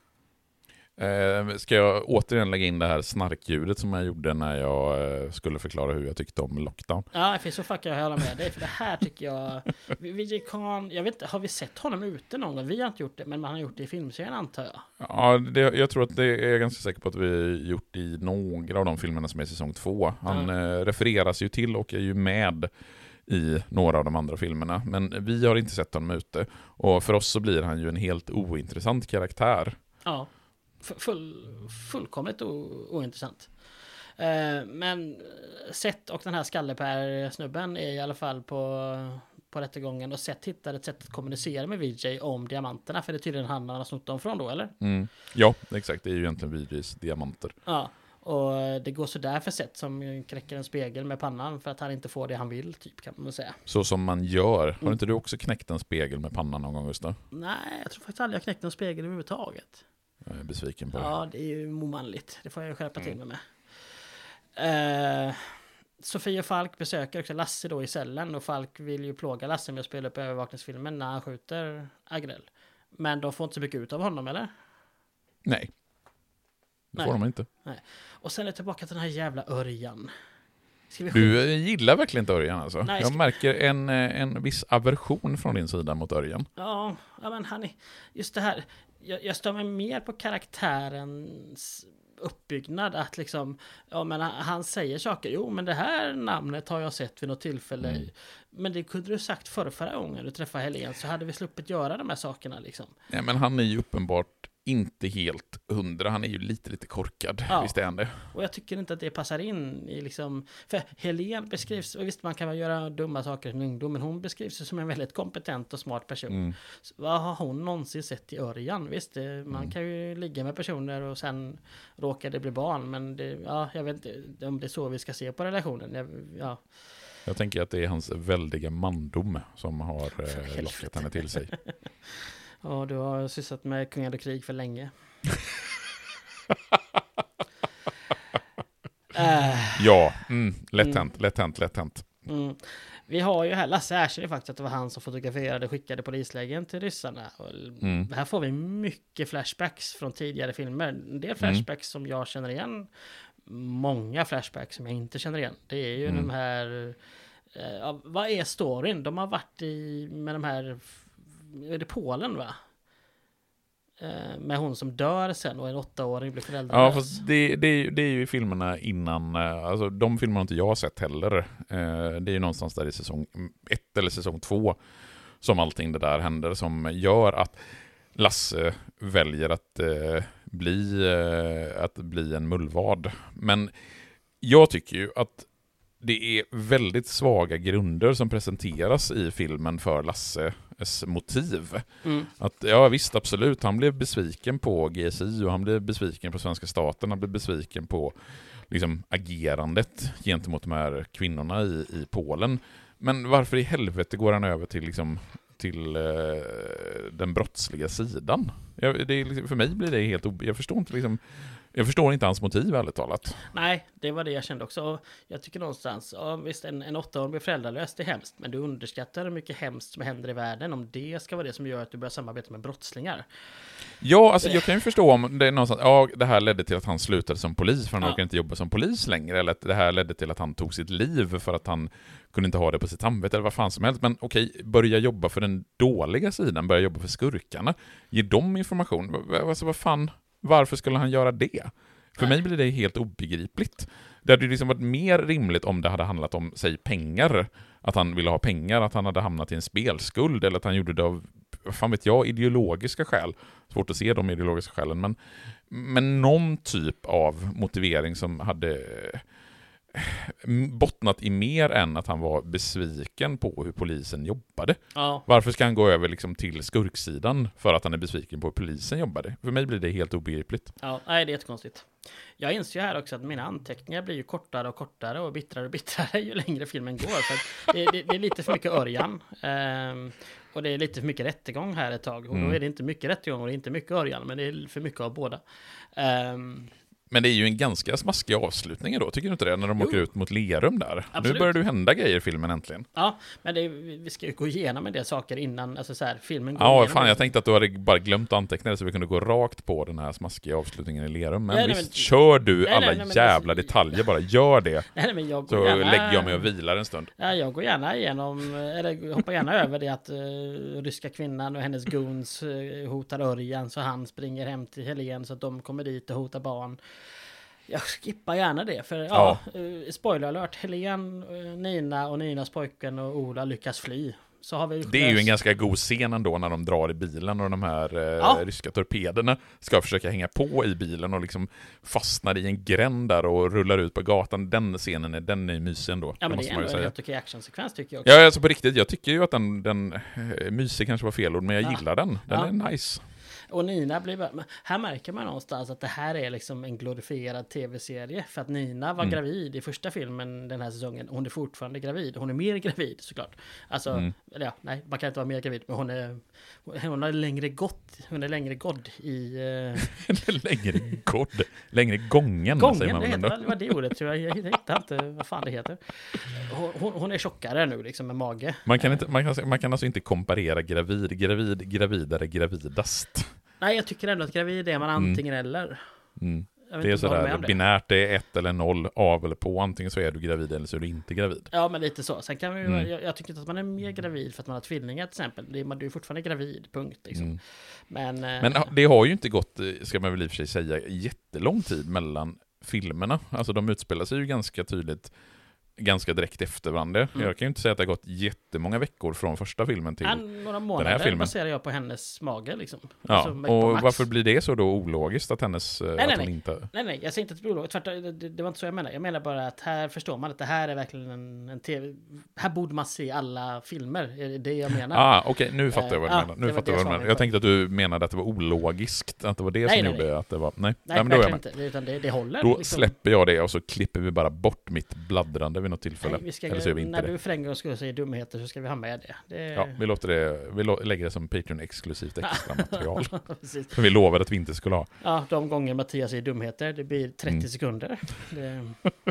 Eh, ska jag återigen lägga in det här snarkljudet som jag gjorde när jag eh, skulle förklara hur jag tyckte om Lockdown? Ja, för så fuckar jag hålla med dig, för det här tycker jag Vijay Khan, jag vet inte, har vi sett honom ute någon gång? Vi har inte gjort det, men man har gjort det i filmserien, antar jag. Ja, det, jag tror att det är jag ganska säker på att vi har gjort i några av de filmerna som är i säsong två. Han mm. eh, refereras ju till och är ju med i några av de andra filmerna, men vi har inte sett honom ute, och för oss så blir han ju en helt ointressant karaktär. Ja. Full, fullkomligt o, ointressant. Uh, men Seth och den här skallepär-snubben är i alla fall på, på rättegången, och Seth hittar ett sätt att kommunicera med Vijay om diamanterna, för det är tydligen han har snott dem från då, eller? Mm. Ja, exakt. Det är ju egentligen Vijays diamanter. Ja, och det går så där för Seth som knäcker en spegel med pannan för att han inte får det han vill, typ, kan man säga. Så som man gör. Har mm. inte du också knäckt en spegel med pannan någon gång, Gustav? Nej, jag tror faktiskt aldrig jag knäckt en spegel överhuvudtaget. Jag är besviken på det. Ja, det är ju omanligt. Det får jag skärpa till mig med. Uh, Sofie och Falk besöker också Lasse då i cellen, och Falk vill ju plåga Lasse med att spela upp övervakningsfilmen när han skjuter Agrell. Men de får inte så mycket ut av honom, eller? Nej. Det Nej. får de inte. Nej. Och sen är det tillbaka till den här jävla Örjan. Du gillar verkligen inte Örjan alltså. Nej, jag ska... märker en, en viss aversion från din sida mot Örjan. Ja, ja men han är... Just det här... Jag, jag står mig mer på karaktärens uppbyggnad, att liksom, ja men han säger saker, jo men det här namnet har jag sett vid något tillfälle, mm. men det kunde du sagt förra, förra gången du träffade Helene, så hade vi sluppit göra de här sakerna liksom. Ja, men han är ju uppenbart inte helt hundra, han är ju lite lite korkad, ja. Visst är han det. Och jag tycker inte att det passar in i liksom, för Helene beskrivs, och visst man kan väl göra dumma saker i en ungdom, men hon beskrivs som en väldigt kompetent och smart person. Mm. Så, vad har hon någonsin sett i Örjan? Visst, det, man mm. kan ju ligga med personer och sen råkar det bli barn, men det, ja, jag vet inte om det är så vi ska se på relationen. Jag, ja. jag tänker att det är hans väldiga mandom som har eh, lockat henne till sig. Ja, du har sysslat med kungar och krig för länge. Ja, mm, lätt hänt, lätt hänt, lätt hänt. Mm. Vi har ju här, Lasse erkänner faktiskt att det var han som fotograferade och skickade polislägen till ryssarna. Och Mm. här får vi mycket flashbacks från tidigare filmer. En del flashbacks mm. som jag känner igen. Många flashbacks som jag inte känner igen. Det är ju mm. de här... Eh, vad är storyn? De har varit i med de här... Är det Polen, va? Eh, med hon som dör sen och en åttaåring blir föräldralös. Ja, fast det, det, det är ju i filmerna innan... Alltså de filmerna har inte jag sett heller. Eh, det är ju någonstans där i säsong ett eller säsong två som allting det där händer, som gör att Lasse väljer att, eh, bli, eh, att bli en mullvad. Men jag tycker ju att det är väldigt svaga grunder som presenteras i filmen för Lasses motiv. Mm. Att, ja visst, absolut, han blev besviken på G S I och han blev besviken på svenska staten, han blev besviken på liksom, agerandet gentemot de här kvinnorna i, i Polen. Men varför i helvete går han över till, liksom, till eh, den brottsliga sidan? Jag, det är, för mig blir det helt... Ob- jag förstår inte liksom... Jag förstår inte hans motiv, ärligt talat. Nej, det var det jag kände också. Och jag tycker någonstans, ja, visst, en, en åttaåring blir föräldralös, det är hemskt. Men du underskattar hur mycket hemskt som händer i världen om det ska vara det som gör att du börjar samarbeta med brottslingar. Ja, alltså jag kan ju förstå om det är någonstans, ja, det här ledde till att han slutade som polis för han ja. orkar inte jobba som polis längre. Eller att det här ledde till att han tog sitt liv för att han kunde inte ha det på sitt samvete eller vad fan som helst. Men okej, börja jobba för den dåliga sidan, börja jobba för skurkarna. Ge dem information. Alltså vad fan... Varför skulle han göra det? För mig blir det helt obegripligt. Det hade ju liksom varit mer rimligt om det hade handlat om, säg, pengar. Att han ville ha pengar, att han hade hamnat i en spelskuld, eller att han gjorde det av, vad fan vet jag, ideologiska skäl. Svårt att se de ideologiska skälen, men, men någon typ av motivering som hade bottnat i mer än att han var besviken på hur polisen jobbade. Ja. Varför ska han gå över liksom till skurksidan för att han är besviken på hur polisen jobbade? För mig blir det helt obegripligt. Ja, nej, det är jättekonstigt. Jag inser ju här också att mina anteckningar blir ju kortare och kortare och bittrare och bittrare ju längre filmen går. För att det, det, det är lite för mycket Örjan. Um, och det är lite för mycket rättegång här ett tag. Och mm. då är det inte mycket rättegång och det är inte mycket Örjan, men det är för mycket av båda. Um, Men det är ju en ganska smaskig avslutning då, tycker du inte det? När de jo. åker ut mot Lerum där. Absolut. Nu börjar det hända grejer i filmen äntligen. Ja, men det, vi ska ju gå igenom en del saker innan, alltså så här, filmen går ja, igenom. Ja, fan, det. jag tänkte att du hade bara glömt antecknare så vi kunde gå rakt på den här smaskiga avslutningen i Lerum. Men nej, visst, nej, men, kör du nej, alla nej, nej, jävla det, detaljer, bara gör det. Nej, nej, men jag går så gärna, lägger jag mig och vilar en stund. Ja, jag går gärna igenom, eller hoppar gärna över det att uh, ryska kvinnan och hennes goons uh, hotar Örjan, så han springer hem till Helen så att de kommer dit och hotar barn. Jag skippar gärna det, för ja, ja uh, spoiler alert, Helen, uh, Nina och Ninas pojken och Ola lyckas fly. Så har vi det är ju en ganska god scen ändå när de drar i bilen och de här uh, ja. ryska torpederna ska försöka hänga på i bilen och liksom fastnar i en gränd där och rullar ut på gatan. Den scenen är, den är mysig ändå. Ja, men det är ändå en helt okej actionsekvens tycker jag också. Ja, alltså på riktigt, jag tycker ju att den, den uh, mysig kanske var fel ord, men jag ja. gillar den. Den ja. är nice. Och Nina blir... Här märker man någonstans att det här är liksom en glorifierad tv-serie. För att Nina var mm. gravid i första filmen den här säsongen. Hon är fortfarande gravid. Hon är mer gravid såklart. Alltså, mm. eller ja, nej, man kan inte vara mer gravid. Men hon är... Hon har längre gått. Hon är längre gådd i... Uh... längre gådd? Längre gången, gången säger man det väl ändå. Heter, vad det ordet tror jag. Jag hittar inte vad fan det heter. Hon, hon, hon är tjockare nu liksom med mage. Man kan, inte, man kan, man kan alltså inte komparera gravid. Gravid, gravidare, gravidast. Nej, jag tycker ändå att gravid är man antingen mm. eller. Mm. Det är sådär binärt, det är ett eller noll, av eller på. Antingen så är du gravid eller så är du inte gravid. Ja, men lite så. Sen kan vi, mm. jag, jag tycker inte att man är mer gravid för att man har tvillingar till exempel. Det är, man, du är fortfarande gravid, punkt. Liksom. Mm. Men, men det har ju inte gått, ska man väl i och för sig säga, jättelång tid mellan filmerna. Alltså de utspelar sig ju ganska tydligt ganska direkt efter varandra. Mm. Jag kan ju inte säga att det har gått jättemånga veckor från första filmen till en, några månader den här filmen. Baserar jag på hennes mage liksom. Ja, alltså, och varför blir det så då ologiskt att hennes nej, att nej, hon nej. inte... Nej, nej, jag säger inte att det blir ologiskt. Tvärtom, det, det var inte så jag menar. Jag menar bara att här förstår man att det här är verkligen en, en tv... Här borde man se alla filmer, är det det jag menar. Ah, okej, okay, nu fattar jag vad du uh, menar. Nu fattar jag vad du menar. Jag tänkte att du menade att det var ologiskt, att det var det nej, som nej, gjorde nej. att det var... Nej, nej, nej men då är jag inte. Utan det, det håller. Då liksom. släpper jag det och så klipper vi bara bort mitt bladdrande vid något tillfälle. Nej, vi ska, eller så gör vi inte när det. du för en gång skulle säga dumheter så ska vi ha med det. det... Ja, vi låter det, vi lå- lägger det som Patreon-exklusivt extra material. För vi lovade att vi inte skulle ha. Ja, de gånger Mattias säger dumheter, det blir trettio mm. sekunder. Det... Mm.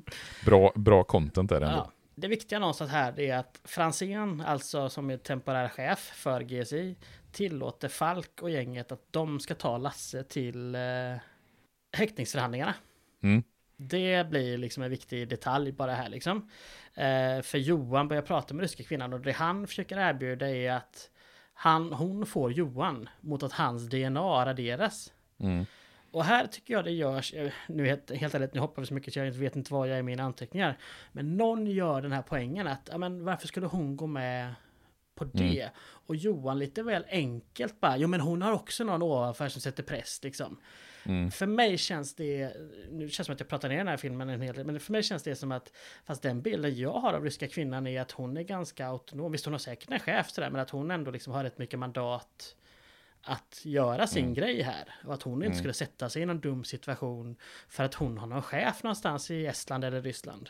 bra, bra content är det ändå. Ja. Det viktiga någonstans här är att Franzén, alltså som är temporär chef för G S I, tillåter Falk och gänget att de ska ta Lasse till eh, häktningsförhandlingarna. Mm. Det blir liksom en viktig detalj bara här liksom. Eh, för Johan börjar prata med ryska kvinnan och det han försöker erbjuda är att han, hon får Johan mot att hans D N A raderas. Mm. Och här tycker jag det görs, nu helt, helt ärligt, nu hoppar vi så mycket så jag vet inte vad jag är i mina anteckningar. Men någon gör den här poängen att, ja men varför skulle hon gå med på det? Mm. Och Johan lite väl enkelt bara, jo men hon har också någon ovanför som sätter press liksom. Mm. För mig känns det, nu känns det som att jag pratar ner den här filmen en hel del, men för mig känns det som att, fast den bilden jag har av ryska kvinnan är att hon är ganska autonom, visst hon har säkert en chef sådär, men att hon ändå liksom har rätt mycket mandat att göra sin mm. grej här. Och att hon inte mm. skulle sätta sig i någon dum situation för att hon har någon chef någonstans i Estland eller Ryssland.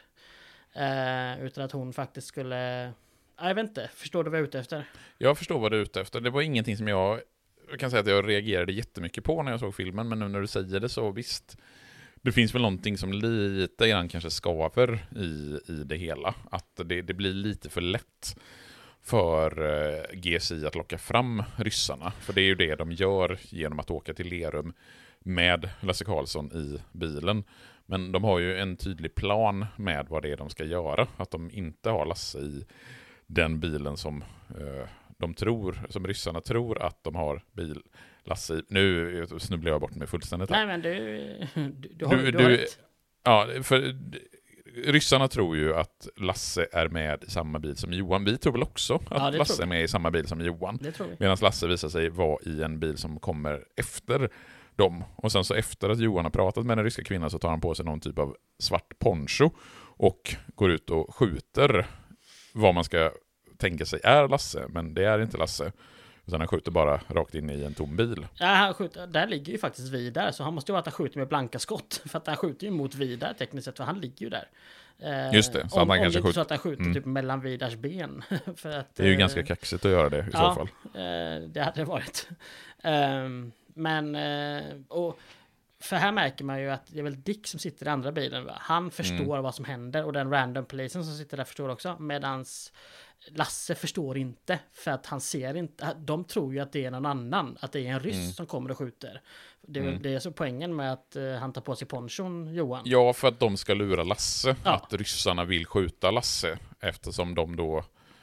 Uh, utan att hon faktiskt skulle... Jag vet inte, förstår du vad jag är ute efter? Jag förstår vad du är ute efter. Det var ingenting som jag... Jag kan säga att jag reagerade jättemycket på när jag såg filmen, men nu när du säger det så visst. Det finns väl någonting som lite grann kanske skaver i, i det hela. Att det, det blir lite för lätt för eh, G S I att locka fram ryssarna. För det är ju det de gör genom att åka till Lerum med Lasse Karlsson i bilen. Men de har ju en tydlig plan med vad det är de ska göra. Att de inte har Lasse i den bilen som eh, de tror, som ryssarna tror att de har bil Lasse i. Nu snubblar jag bort mig fullständigt. Nej men du, du, du, har, du, du har du rätt. Ja, för ryssarna tror ju att Lasse är med i samma bil som Johan. Vi tror väl också att ja, Lasse är med i samma bil som Johan. Medan Lasse visar sig vara i en bil som kommer efter dem. Och sen så efter att Johan har pratat med den ryska kvinnan så tar han på sig någon typ av svart poncho och går ut och skjuter vad man ska tänka sig är Lasse. Men det är inte Lasse. Utan han skjuter bara rakt in i en tom bil. Ja, han skjuter, där ligger ju faktiskt Vidar. Så han måste ju vara att han skjuter med blanka skott. För att han skjuter ju mot Vidar tekniskt sett. För han ligger ju där. Eh, Just det. Så om, han om kanske det inte skjuter. så att han skjuter mm. typ mellan Vidars ben. För att, det är ju eh, ganska kaxigt att göra det i ja, så fall. Eh, det hade det varit. Eh, men... Eh, och för här märker man ju att det är väl Dick som sitter i andra bilen. Va? Han förstår mm. vad som händer. Och den random polisen som sitter där förstår också. Medans Lasse förstår inte. För att han ser inte. De tror ju att det är någon annan. Att det är en ryss mm. som kommer och skjuter. Det är, mm. det är så poängen med att uh, han tar på sig ponchon, Johan. Ja, för att de ska lura Lasse. Ja. Att ryssarna vill skjuta Lasse. Eftersom de då...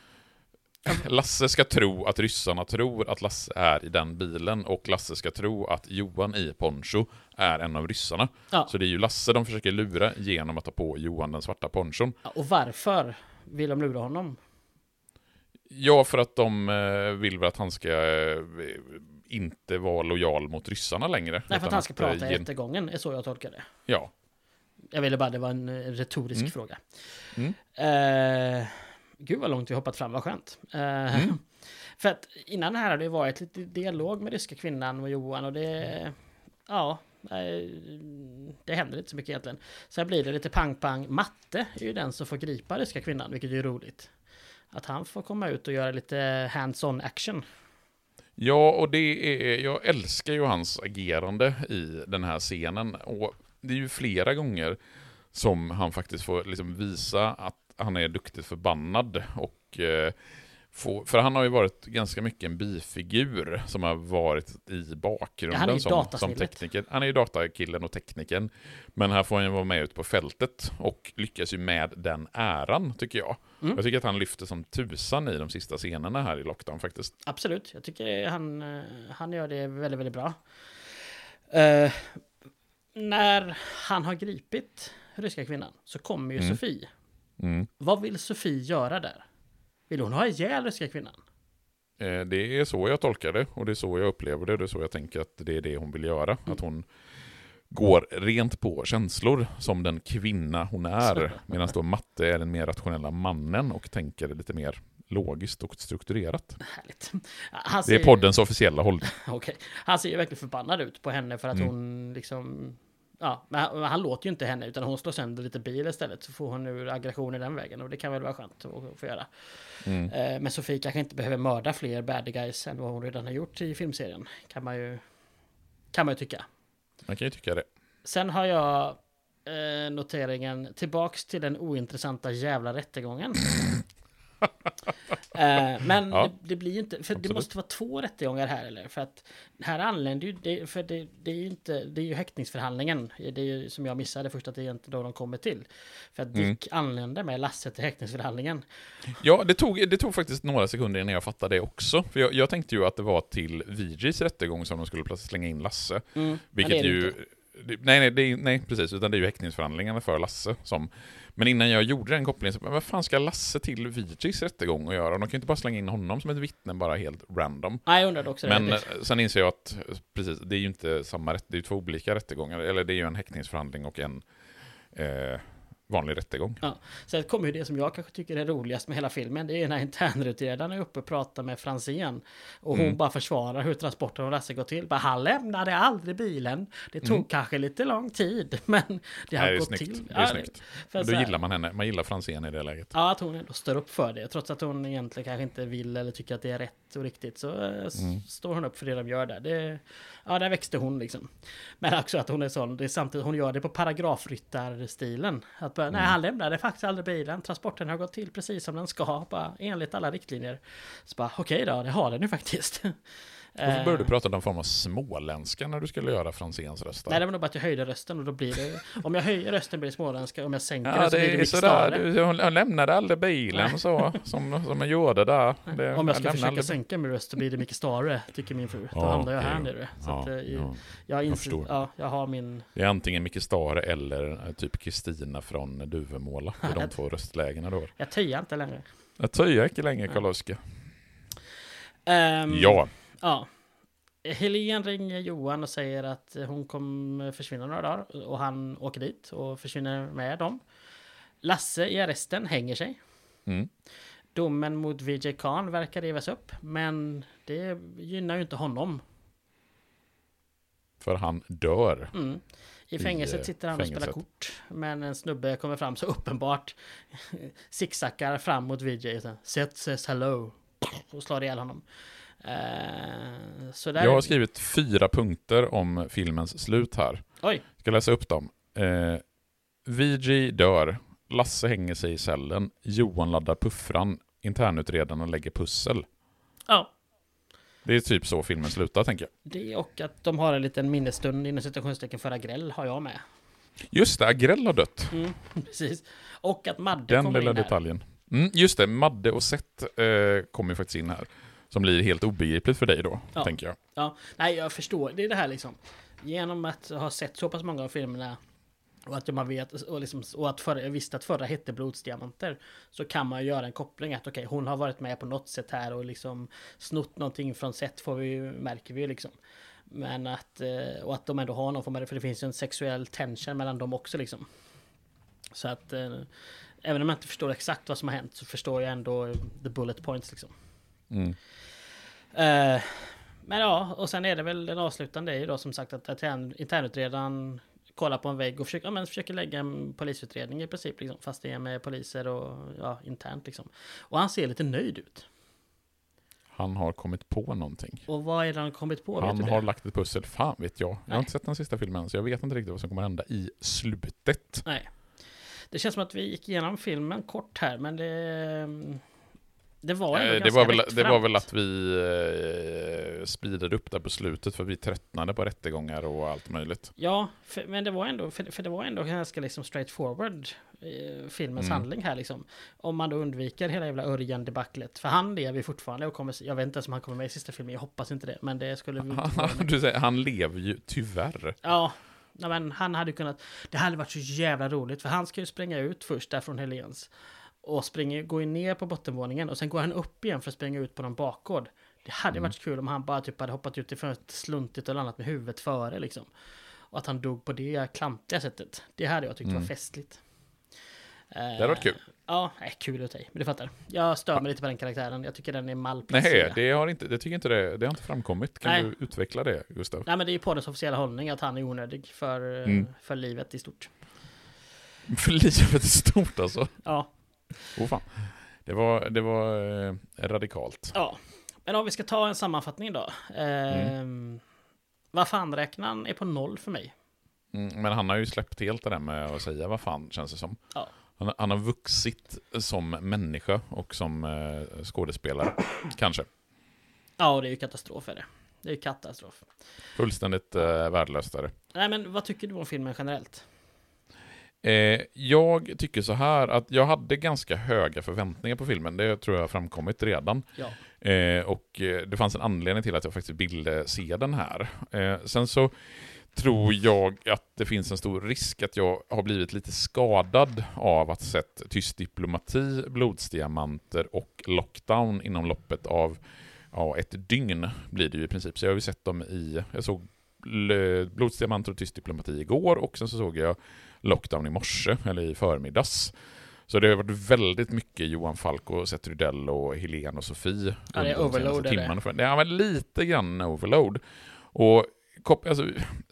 Lasse ska tro att ryssarna tror att Lasse är i den bilen. Och Lasse ska tro att Johan i poncho är en av ryssarna. Ja. Så det är ju Lasse de försöker lura genom att ta på Johan den svarta ponchon. Ja, och varför vill de lura honom? Ja, för att de eh, vill väl att han ska eh, inte vara lojal mot ryssarna längre. Nej, för att han ska att, prata eh, i rättegången, är så jag tolkar det. Ja. Jag ville bara, det var en retorisk mm. fråga. Mm. Eh, gud vad långt vi hoppat fram, vad skönt. Eh, mm. För att innan här har det varit lite dialog med ryska kvinnan och Johan och det, ja, det händer inte så mycket egentligen. Sen blir det lite pang-pang. Matte är ju den som får gripa ryska kvinnan, vilket är roligt. Att han får komma ut och göra lite hands-on action. Ja, och det är, jag älskar ju hans agerande i den här scenen. Och det är ju flera gånger som han faktiskt får liksom visa att han är duktigt förbannad. Och, eh, få, för han har ju varit ganska mycket en bifigur som har varit i bakgrunden. Ja, han är som, som tekniker. Han är ju datakillen och tekniken. Men här får han ju vara med ut på fältet och lyckas ju med den äran, tycker jag. Mm. Jag tycker att han lyfter som tusan i de sista scenerna här i Lockdown faktiskt. Absolut, jag tycker han, han gör det väldigt, väldigt bra. Uh, när han har gripit ryska kvinnan så kommer ju mm. Sofie. Mm. Vad vill Sofie göra där? Vill hon ha ihjäl ryska kvinnan? Eh, det är så jag tolkar det och det är så jag upplever det. Det är så jag tänker att det är det hon vill göra. Mm. Att hon går rent på känslor som den kvinna hon är. Medan då Matte är den mer rationella mannen och tänker lite mer logiskt och strukturerat. Härligt. Han ser... Det är poddens officiella hållning. Okej. Han ser ju verkligen förbannad ut på henne för att mm. hon liksom... Ja, men han, han låter ju inte henne utan hon slår sönder lite bil istället så får hon ur aggression i den vägen och det kan väl vara skönt att få göra. Mm. Eh, men Sofie kanske inte behöver mörda fler bad guys än vad hon redan har gjort i filmserien. Kan man ju, kan man ju tycka. Man kan ju tycka det. Sen har jag eh, noteringen tillbaks till den ointressanta jävla rättegången. eh, men Ja, det, det blir ju inte, för absolut. det måste vara två rättegångar här, eller? För att här anländer ju, det, för det, det är ju inte, det är ju häktningsförhandlingen, det är ju som jag missade först, att det är inte då de kommer till. För att Dick mm. anländer med Lasse till häktningsförhandlingen. Ja, det tog, det tog faktiskt några sekunder innan jag fattade det också. För jag, jag tänkte ju att det var till V J:s rättegång som de skulle plötsligt slänga in Lasse. Mm, vilket ju... Det, nej, nej, det är, nej, precis. Utan det är ju häktningsförhandlingarna för Lasse som... Men innan jag gjorde den kopplingen så vad fan ska Lasse till V J:s rättegång att göra? De kan ju inte bara slänga in honom som ett vittne bara helt random. Nej, jag undrade också det. Men sen inser jag att precis, det är ju inte samma rätt, det är ju två olika rättegångar. Eller det är ju en häktningsförhandling och en eh, vanlig rättegång. Ja. Sen kommer ju det som jag kanske tycker är roligast med hela filmen. Det är när internutredaren är uppe och pratar med Franzén. Och hon mm. bara försvarar hur transporten av Lasse går till. Bara, han lämnade aldrig bilen. Det tog mm. kanske lite lång tid. Men det har Nej, det gått snyggt. till. Det är ja, snyggt. För Då så här, gillar man henne. Man gillar Franzén i det läget. Ja, att hon ändå står upp för det. Trots att hon egentligen kanske inte vill eller tycker att det är rätt och riktigt. Så mm. står hon upp för det de gör där. Det, ja, där växte hon liksom. Men också att hon är sån. Det är samtidigt, hon gör det på paragrafryttarstilen. Att bara, mm. nej, han lämnade faktiskt aldrig bilen. Transporten har gått till precis som den ska. Bara enligt alla riktlinjer. Så bara, okej okay då, det har den ju faktiskt. Varför började du prata någon form av småländska när du skulle göra Franzéns röst? Nej, det var nog bara att jag höjde rösten och då blir det... Om jag höjer rösten blir det småländska, om jag sänker ja, den så det blir det mycket större. Hon lämnade aldrig bilen så, som, som jag gjorde där. Det, om jag ska jag försöka aldrig... sänka min röst så blir det mycket större, tycker min fru. Då ja, hamnar jag här ja, nere. Så ja, att, eh, ja, jag, jag, inser, ja, jag har min... Det är antingen Micke Stare eller typ Kristina från Duvemåla. Det är de jag, två röstlägena då. Jag töjar inte längre. Jag töjar inte längre, Karl-Oskar. Um, ja. Ja. Helen ringer Johan och säger att hon kommer försvinna några dagar och han åker dit och försvinner med dem. Lasse i arresten hänger sig. Mm. Domen mot V J Khan verkar rivas upp, men det gynnar ju inte honom. För han dör. Mm. I fängelset I sitter han fängelset. och spelar kort, men en snubbe kommer fram så uppenbart zigzaggar fram mot V J. Seth says hello och slår ihjäl honom. Uh, så där Jag har skrivit fyra punkter om filmens slut här. Oj. Ska läsa upp dem. Uh, V J dör. Lasse hänger sig i cellen. Johan laddar puffran. Internutredarna lägger pussel. Ja. Det är typ så filmen slutar, tänker jag. Det och att de har en liten minnesstund inom situationstecken för Agrell har jag med. Just det, Agrell har dött. Mm, precis. Och att Madde Den kommer lilla in här. detaljen. Mm, just det, Madde och Seth eh, kommer ju faktiskt in här. Som blir helt obegripligt för dig då, ja. tänker jag. Ja, nej jag förstår. Det är det här liksom. Genom att ha sett så pass många av filmerna och att man vet och, liksom, och att förra, jag visste att förra hette Blodsdiamanter, så kan man göra en koppling att okej, okay, hon har varit med på något sätt här och liksom snott någonting från Seth, får vi märker vi ju liksom. Men att och att de ändå har någon form av, för det finns ju en sexuell tension mellan dem också liksom. Så att eh, även om jag inte förstår exakt vad som har hänt så förstår jag ändå the bullet points liksom. Mm. Uh, men ja, och sen är det väl den avslutande är ju då som sagt att internutredaren kollar på en vägg och försöker, ja, men försöker lägga en polisutredning i princip liksom, fast det är med poliser och ja, internt liksom. Och han ser lite nöjd ut. Han har kommit på någonting. Och vad är det han kommit på? Han vet du har det? lagt ett pussel. Fan vet jag. Jag Nej. har inte sett den sista filmen så jag vet inte riktigt vad som kommer hända i slutet. Nej. Det känns som att vi gick igenom filmen kort här, men det... Det var ändå eh, ganska det var väl, rättframt. det var väl att vi eh, speedade upp där på slutet för vi tröttnade på rättegångar och allt möjligt. Ja, för, men det var ändå för, för det var ändå ganska liksom straightforward eh, filmens Mm. handling här liksom. Om man då undviker hela jävla Örjan-debaclet. För han lever fortfarande och kommer, jag vet inte ens om han kommer med i sista filmen, jag hoppas inte det, men det skulle vi inte vara med. Du säger, han lever ju tyvärr. Ja, nej, men han hade kunnat, det hade varit så jävla roligt för han ska ju springa ut först där från Helens. Och springer, går ju ner på bottenvåningen och sen går han upp igen för att springa ut på någon bakgård. Det hade Mm. varit kul om han bara typ hade hoppat ut ifrån ett sluntigt eller annat med huvudet före liksom. Och att han dog på det klantiga sättet. Det hade jag tyckt Mm. var festligt. Det hade varit kul. Ja, nej, kul ut dig. Men det fattar. Jag stör mig lite på den karaktären. Jag tycker den är Nej, malplacerad. det har inte, det tycker inte det, det har inte framkommit. Kan Nej. du utveckla det, Gustav? Nej, men det är ju poddens officiella hållning att han är onödig för, Mm. för livet i stort. För livet är stort alltså. Ja. Oh, fan. Det var, det var eh, radikalt. Ja. Men om vi ska ta en sammanfattning då. Eh, Mm. Vad fan räknan är på noll för mig. Mm, men han har ju släppt helt det där med att säga vad fan, känns det som. Ja. Han, han har vuxit som människa och som eh, skådespelare, kanske. Ja, det är ju katastrof är det. Det är ju katastrof. Fullständigt eh, värdelöst är det. Nej, men vad tycker du om filmen generellt? Eh, jag tycker så här att jag hade ganska höga förväntningar på filmen. Det tror jag har framkommit redan. Ja. Eh, och eh, det fanns en anledning till att jag faktiskt ville se den här. Eh, sen så tror jag att det finns en stor risk att jag har blivit lite skadad av att sett Tyst diplomati, Blodsdiamanter och Lockdown inom loppet av ja, ett dygn blir det ju i princip. Så jag har ju sett dem i, jag såg Blodsdiamanter och Tyst diplomati igår och sen så såg jag Lockdown i morse eller i förmiddags. Så det har varit väldigt mycket Johan Falk och Seth Rydell och Helene och Sofie. Ja, det är overload timmarna. Det är lite grann overload. Och alltså,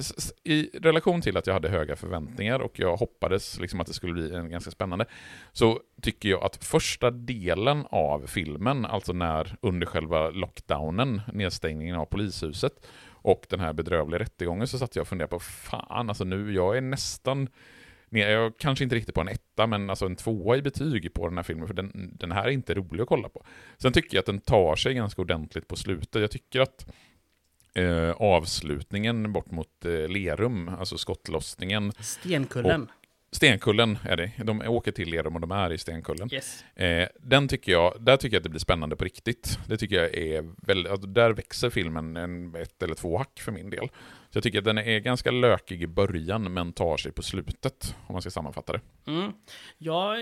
i relation till att jag hade höga förväntningar och jag hoppades liksom att det skulle bli en ganska spännande, så tycker jag att första delen av filmen, alltså när under själva lockdownen, nedstängningen av polishuset och den här bedrövliga rättegången, så satt jag och funderade på fan, alltså nu, jag är nästan jag kanske inte riktigt på en etta, men alltså en tvåa i betyg på den här filmen, för den, den här är inte rolig att kolla på. Sen tycker jag att den tar sig ganska ordentligt på slutet. Jag tycker att eh, avslutningen bort mot eh, Lerum, alltså skottlossningen. Stenkullen. Stenkullen är det. De åker till Lerum och de är i Stenkullen. Yes. Eh, den tycker jag, där tycker jag att det blir spännande på riktigt. Det tycker jag är väl, alltså där växer filmen en, ett eller två hack för min del. Så jag tycker att den är ganska lökig i början men tar sig på slutet, om man ska sammanfatta det. Mm. Jag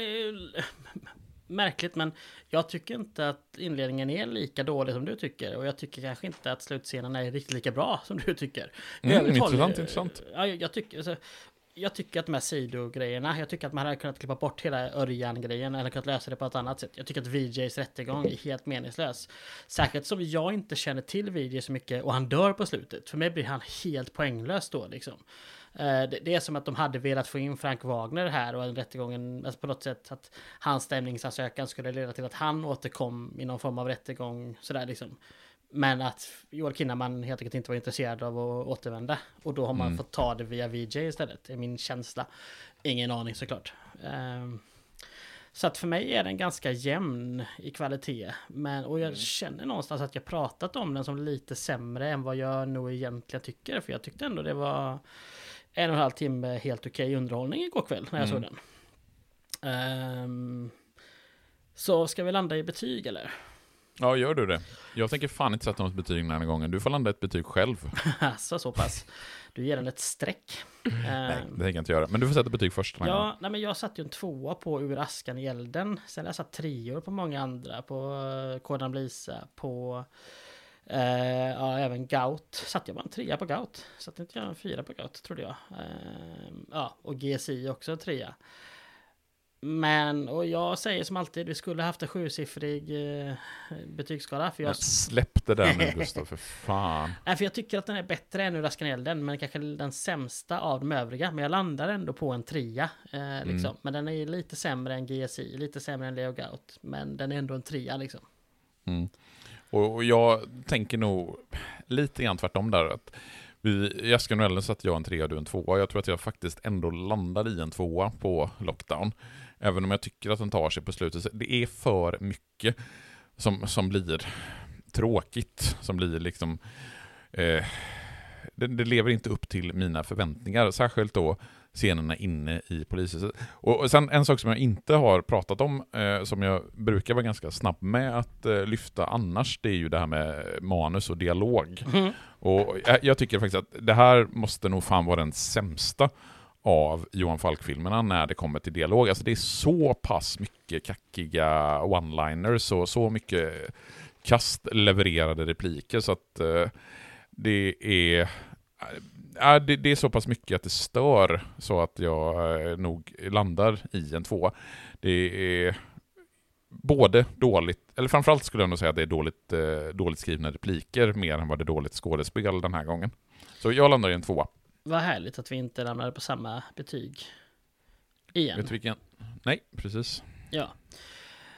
märkligt, men jag tycker inte att inledningen är lika dålig som du tycker, och jag tycker kanske inte att slutscenen är riktigt lika bra som du tycker. Mm, intressant, intressant. Ja, jag tycker alltså, jag tycker att de här sidogrejerna, jag tycker att man hade kunnat klippa bort hela Örjan-grejen eller kunnat lösa det på ett annat sätt. Jag tycker att V Js rättegång är helt meningslös. Särskilt som jag inte känner till V J så mycket och han dör på slutet. För mig blir han helt poänglös då liksom. Det är som att de hade velat få in Frank Wagner här och en rättegången, alltså på något sätt att hans stämningsansökan skulle leda till att han återkom i någon form av rättegång sådär liksom. Men att Joel Kinnaman helt enkelt inte var intresserad av att återvända. Och då har man mm. fått ta det via V J istället. Det är min känsla. Ingen aning såklart. Um, så att för mig är den ganska jämn i kvalitet. Men, och jag mm. känner någonstans att jag pratat om den som lite sämre än vad jag nog egentligen tycker. För jag tyckte ändå det var en och en halv timme helt okej underhållning igår kväll när jag mm. såg den. Um, så ska vi landa i betyg eller? Ja, gör du det? Jag tänker fan inte sätta något betyg den här gången. Du får landa ett betyg själv. så, så pass. Du ger den ett streck. Nej, det tänker jag inte göra. Men du får sätta betyg först. Ja, nej, men jag satte ju en tvåa på Ur askan i elden. Sen har jag satt treor på många andra. På Kodan Blisa, på eh, ja, även Gout. Satte jag bara en trea på Gout. Satte inte jag en fyra på Gout, trodde jag. Eh, ja, och G S I också en trea. Men, och jag säger som alltid, vi skulle haft en sjusiffrig eh, betygsskala. För jag... Släpp det där nu, Gustav, för fan. Nej, för jag tycker att den är bättre än Ur askan i elden, men kanske den sämsta av de övriga. Men jag landar ändå på en trea. Eh, liksom. Mm. Men den är lite sämre än G S I, lite sämre än Leo Gout. Men den är ändå en trea liksom. Mm. Och, och jag tänker nog lite grann tvärtom där. Att vi, i Askan och elden satt jag en trea och du en tvåa. Jag tror att jag faktiskt ändå landade i en tvåa på Lockdown. Även om jag tycker att den tar sig på slutet. Det är för mycket som, som blir tråkigt. Som blir liksom... Eh, det, det lever inte upp till mina förväntningar. Särskilt då scenerna inne i polishuset. Och, och sen en sak som jag inte har pratat om. Eh, som jag brukar vara ganska snabb med att eh, lyfta annars. Det är ju det här med manus och dialog. Mm. Och jag, jag tycker faktiskt att det här måste nog fan vara den sämsta av Johan Falk-filmerna när det kommer till dialog. Alltså det är så pass mycket kackiga one-liners och så mycket kastlevererade repliker så att eh, det är äh, det, det är så pass mycket att det stör så att jag eh, nog landar i en två. Det är både dåligt, eller framförallt skulle jag nog säga att det är dåligt, eh, dåligt skrivna repliker mer än vad det är dåligt skådespel den här gången. Så jag landar i en tvåa. Vad härligt att vi inte landade på samma betyg igen. Vet du vilken? Nej, precis. Ja.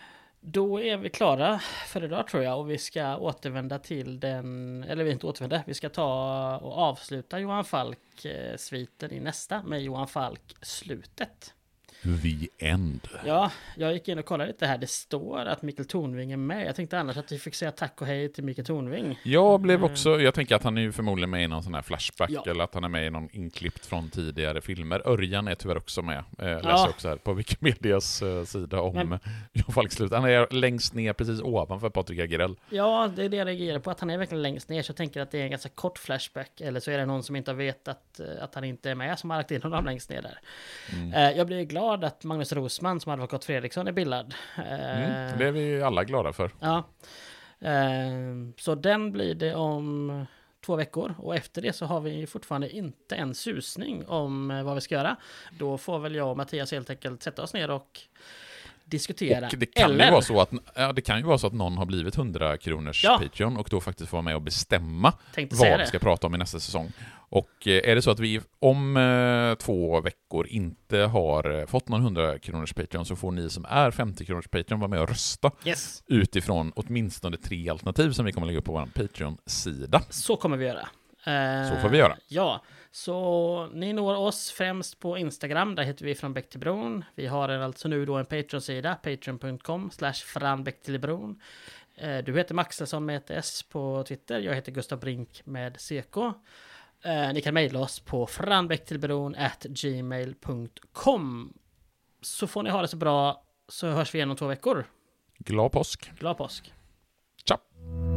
Då är vi klara för idag tror jag, och vi ska återvända till den, eller vi inte återvända, vi ska ta och avsluta Johan Falk-sviten i nästa med Johan Falk-slutet. The End. Ja, jag gick in och kollade lite här. Det står att Mikael Tornving är med. Jag tänkte annars att vi fick säga tack och hej till Mikael Tornving. Jag blev också, jag tänker att han är ju förmodligen med i någon sån här flashback, Ja. eller att han är med i någon inklippt från tidigare filmer. Örjan är tyvärr också med. Eh, läser Ja. också här på Wikimedias eh, sida om Men- Johan Falks slut. Han är längst ner precis ovanför Patrik Agrell. Ja, det är det jag reagerar på, att han är verkligen längst ner. Så jag tänker att det är en ganska kort flashback. Eller så är det någon som inte har vetat eh, att han inte är med som har lagt in honom längst ner där. Mm. Eh, Jag blir glad att Magnus Rosman som advokat Fredriksson är bildad. Eh, Mm. Det är vi alla glada för. Ja. Eh, Så den blir det om två veckor. Och efter det så har vi fortfarande inte en susning om eh, vad vi ska göra. Då får väl jag och Mattias helt enkelt sätta oss ner och diskutera. Och det kan, Eller, ju vara så att, ja, det kan ju vara så att någon har blivit hundra kronors Ja. Patreon och då faktiskt får vara med och bestämma tänkte säga vad vi det. ska prata om i nästa säsong. Och eh, är det så att vi om eh, två veckor inte har eh, fått någon hundra kronors Patreon, så får ni som är femtio kronors Patreon vara med och rösta Yes, utifrån åtminstone tre alternativ som vi kommer lägga upp på vår Patreon-sida. så kommer vi göra. Eh, Så får vi göra. Ja, så ni når oss främst på Instagram. Där heter vi Från Bäck till Bron. Vi har alltså nu då en Patreon-sida, patreon punkt com slash Från Bäck till Bron. Eh, Du heter Maxesson med ett S på Twitter. Jag heter Gustav Brink med C K. Eh, Ni kan mejla oss på franbäcktillbron at gmail punkt com. Så får ni ha det så bra, så hörs vi igen om två veckor. Glad påsk! Glad påsk! Ciao!